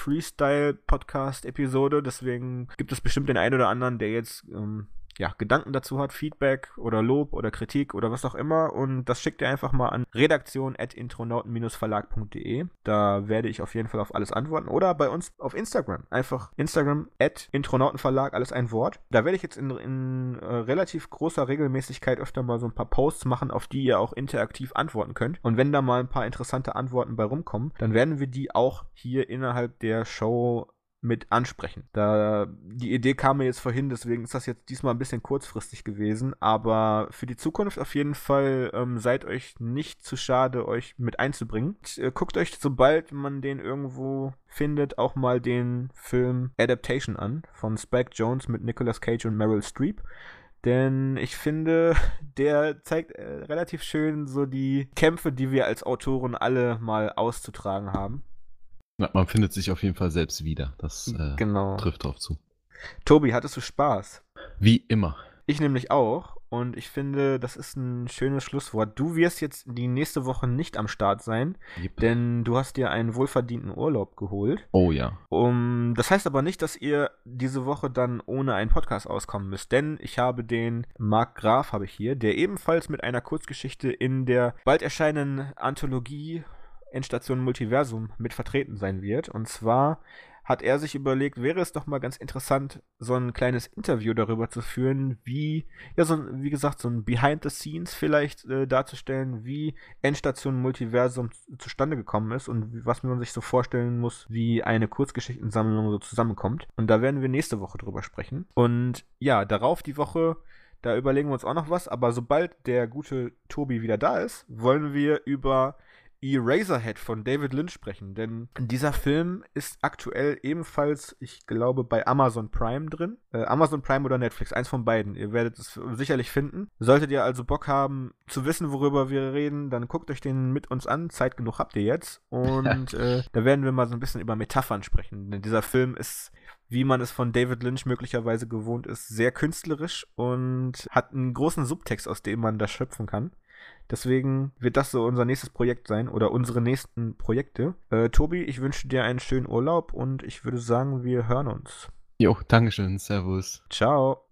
Freestyle-Podcast-Episode, deswegen gibt es bestimmt den einen oder anderen, der jetzt ähm, ja, Gedanken dazu hat, Feedback oder Lob oder Kritik oder was auch immer. Und das schickt ihr einfach mal an redaktion at intronauten verlag punkt de. Da werde ich auf jeden Fall auf alles antworten. Oder bei uns auf Instagram. Einfach Instagram at intronautenverlag, alles ein Wort. Da werde ich jetzt in, in äh, relativ großer Regelmäßigkeit öfter mal so ein paar Posts machen, auf die ihr auch interaktiv antworten könnt. Und wenn da mal ein paar interessante Antworten bei rumkommen, dann werden wir die auch hier innerhalb der Show mit ansprechen. Da, die Idee kam mir jetzt vorhin, deswegen ist das jetzt diesmal ein bisschen kurzfristig gewesen, aber für die Zukunft auf jeden Fall ähm, seid euch nicht zu schade, euch mit einzubringen. Und, äh, guckt euch, sobald man den irgendwo findet, auch mal den Film Adaptation an, von Spike Jonze mit Nicolas Cage und Meryl Streep. Denn ich finde, der zeigt äh, relativ schön so die Kämpfe, die wir als Autoren alle mal auszutragen haben. Ja, man findet sich auf jeden Fall selbst wieder. Das äh, Genau. trifft drauf zu. Tobi, hattest du Spaß? Wie immer. Ich nämlich auch. Und ich finde, das ist ein schönes Schlusswort. Du wirst jetzt die nächste Woche nicht am Start sein, Yep. denn du hast dir einen wohlverdienten Urlaub geholt. Oh ja. Um, das heißt aber nicht, dass ihr diese Woche dann ohne einen Podcast auskommen müsst, denn ich habe den Marc Graf habe ich hier, der ebenfalls mit einer Kurzgeschichte in der bald erscheinenden Anthologie Endstation Multiversum mit vertreten sein wird. Und zwar hat er sich überlegt, wäre es doch mal ganz interessant, so ein kleines Interview darüber zu führen, wie, ja, so ein, wie gesagt, so ein Behind the Scenes vielleicht äh, darzustellen, wie Endstation Multiversum z- zustande gekommen ist und wie, was man sich so vorstellen muss, wie eine Kurzgeschichtensammlung so zusammenkommt. Und da werden wir nächste Woche drüber sprechen. Und ja, darauf die Woche, da überlegen wir uns auch noch was, aber sobald der gute Tobi wieder da ist, wollen wir über Eraserhead von David Lynch sprechen, denn dieser Film ist aktuell ebenfalls, ich glaube, bei Amazon Prime drin. Äh, Amazon Prime oder Netflix, eins von beiden. Ihr werdet es sicherlich finden. Solltet ihr also Bock haben, zu wissen, worüber wir reden, dann guckt euch den mit uns an. Zeit genug habt ihr jetzt. Und äh, da werden wir mal so ein bisschen über Metaphern sprechen, denn dieser Film ist, wie man es von David Lynch möglicherweise gewohnt ist, sehr künstlerisch und hat einen großen Subtext, aus dem man da schöpfen kann. Deswegen wird das so unser nächstes Projekt sein oder unsere nächsten Projekte. Äh, Tobi, ich wünsche dir einen schönen Urlaub und ich würde sagen, wir hören uns. Jo, Dankeschön. Servus. Ciao.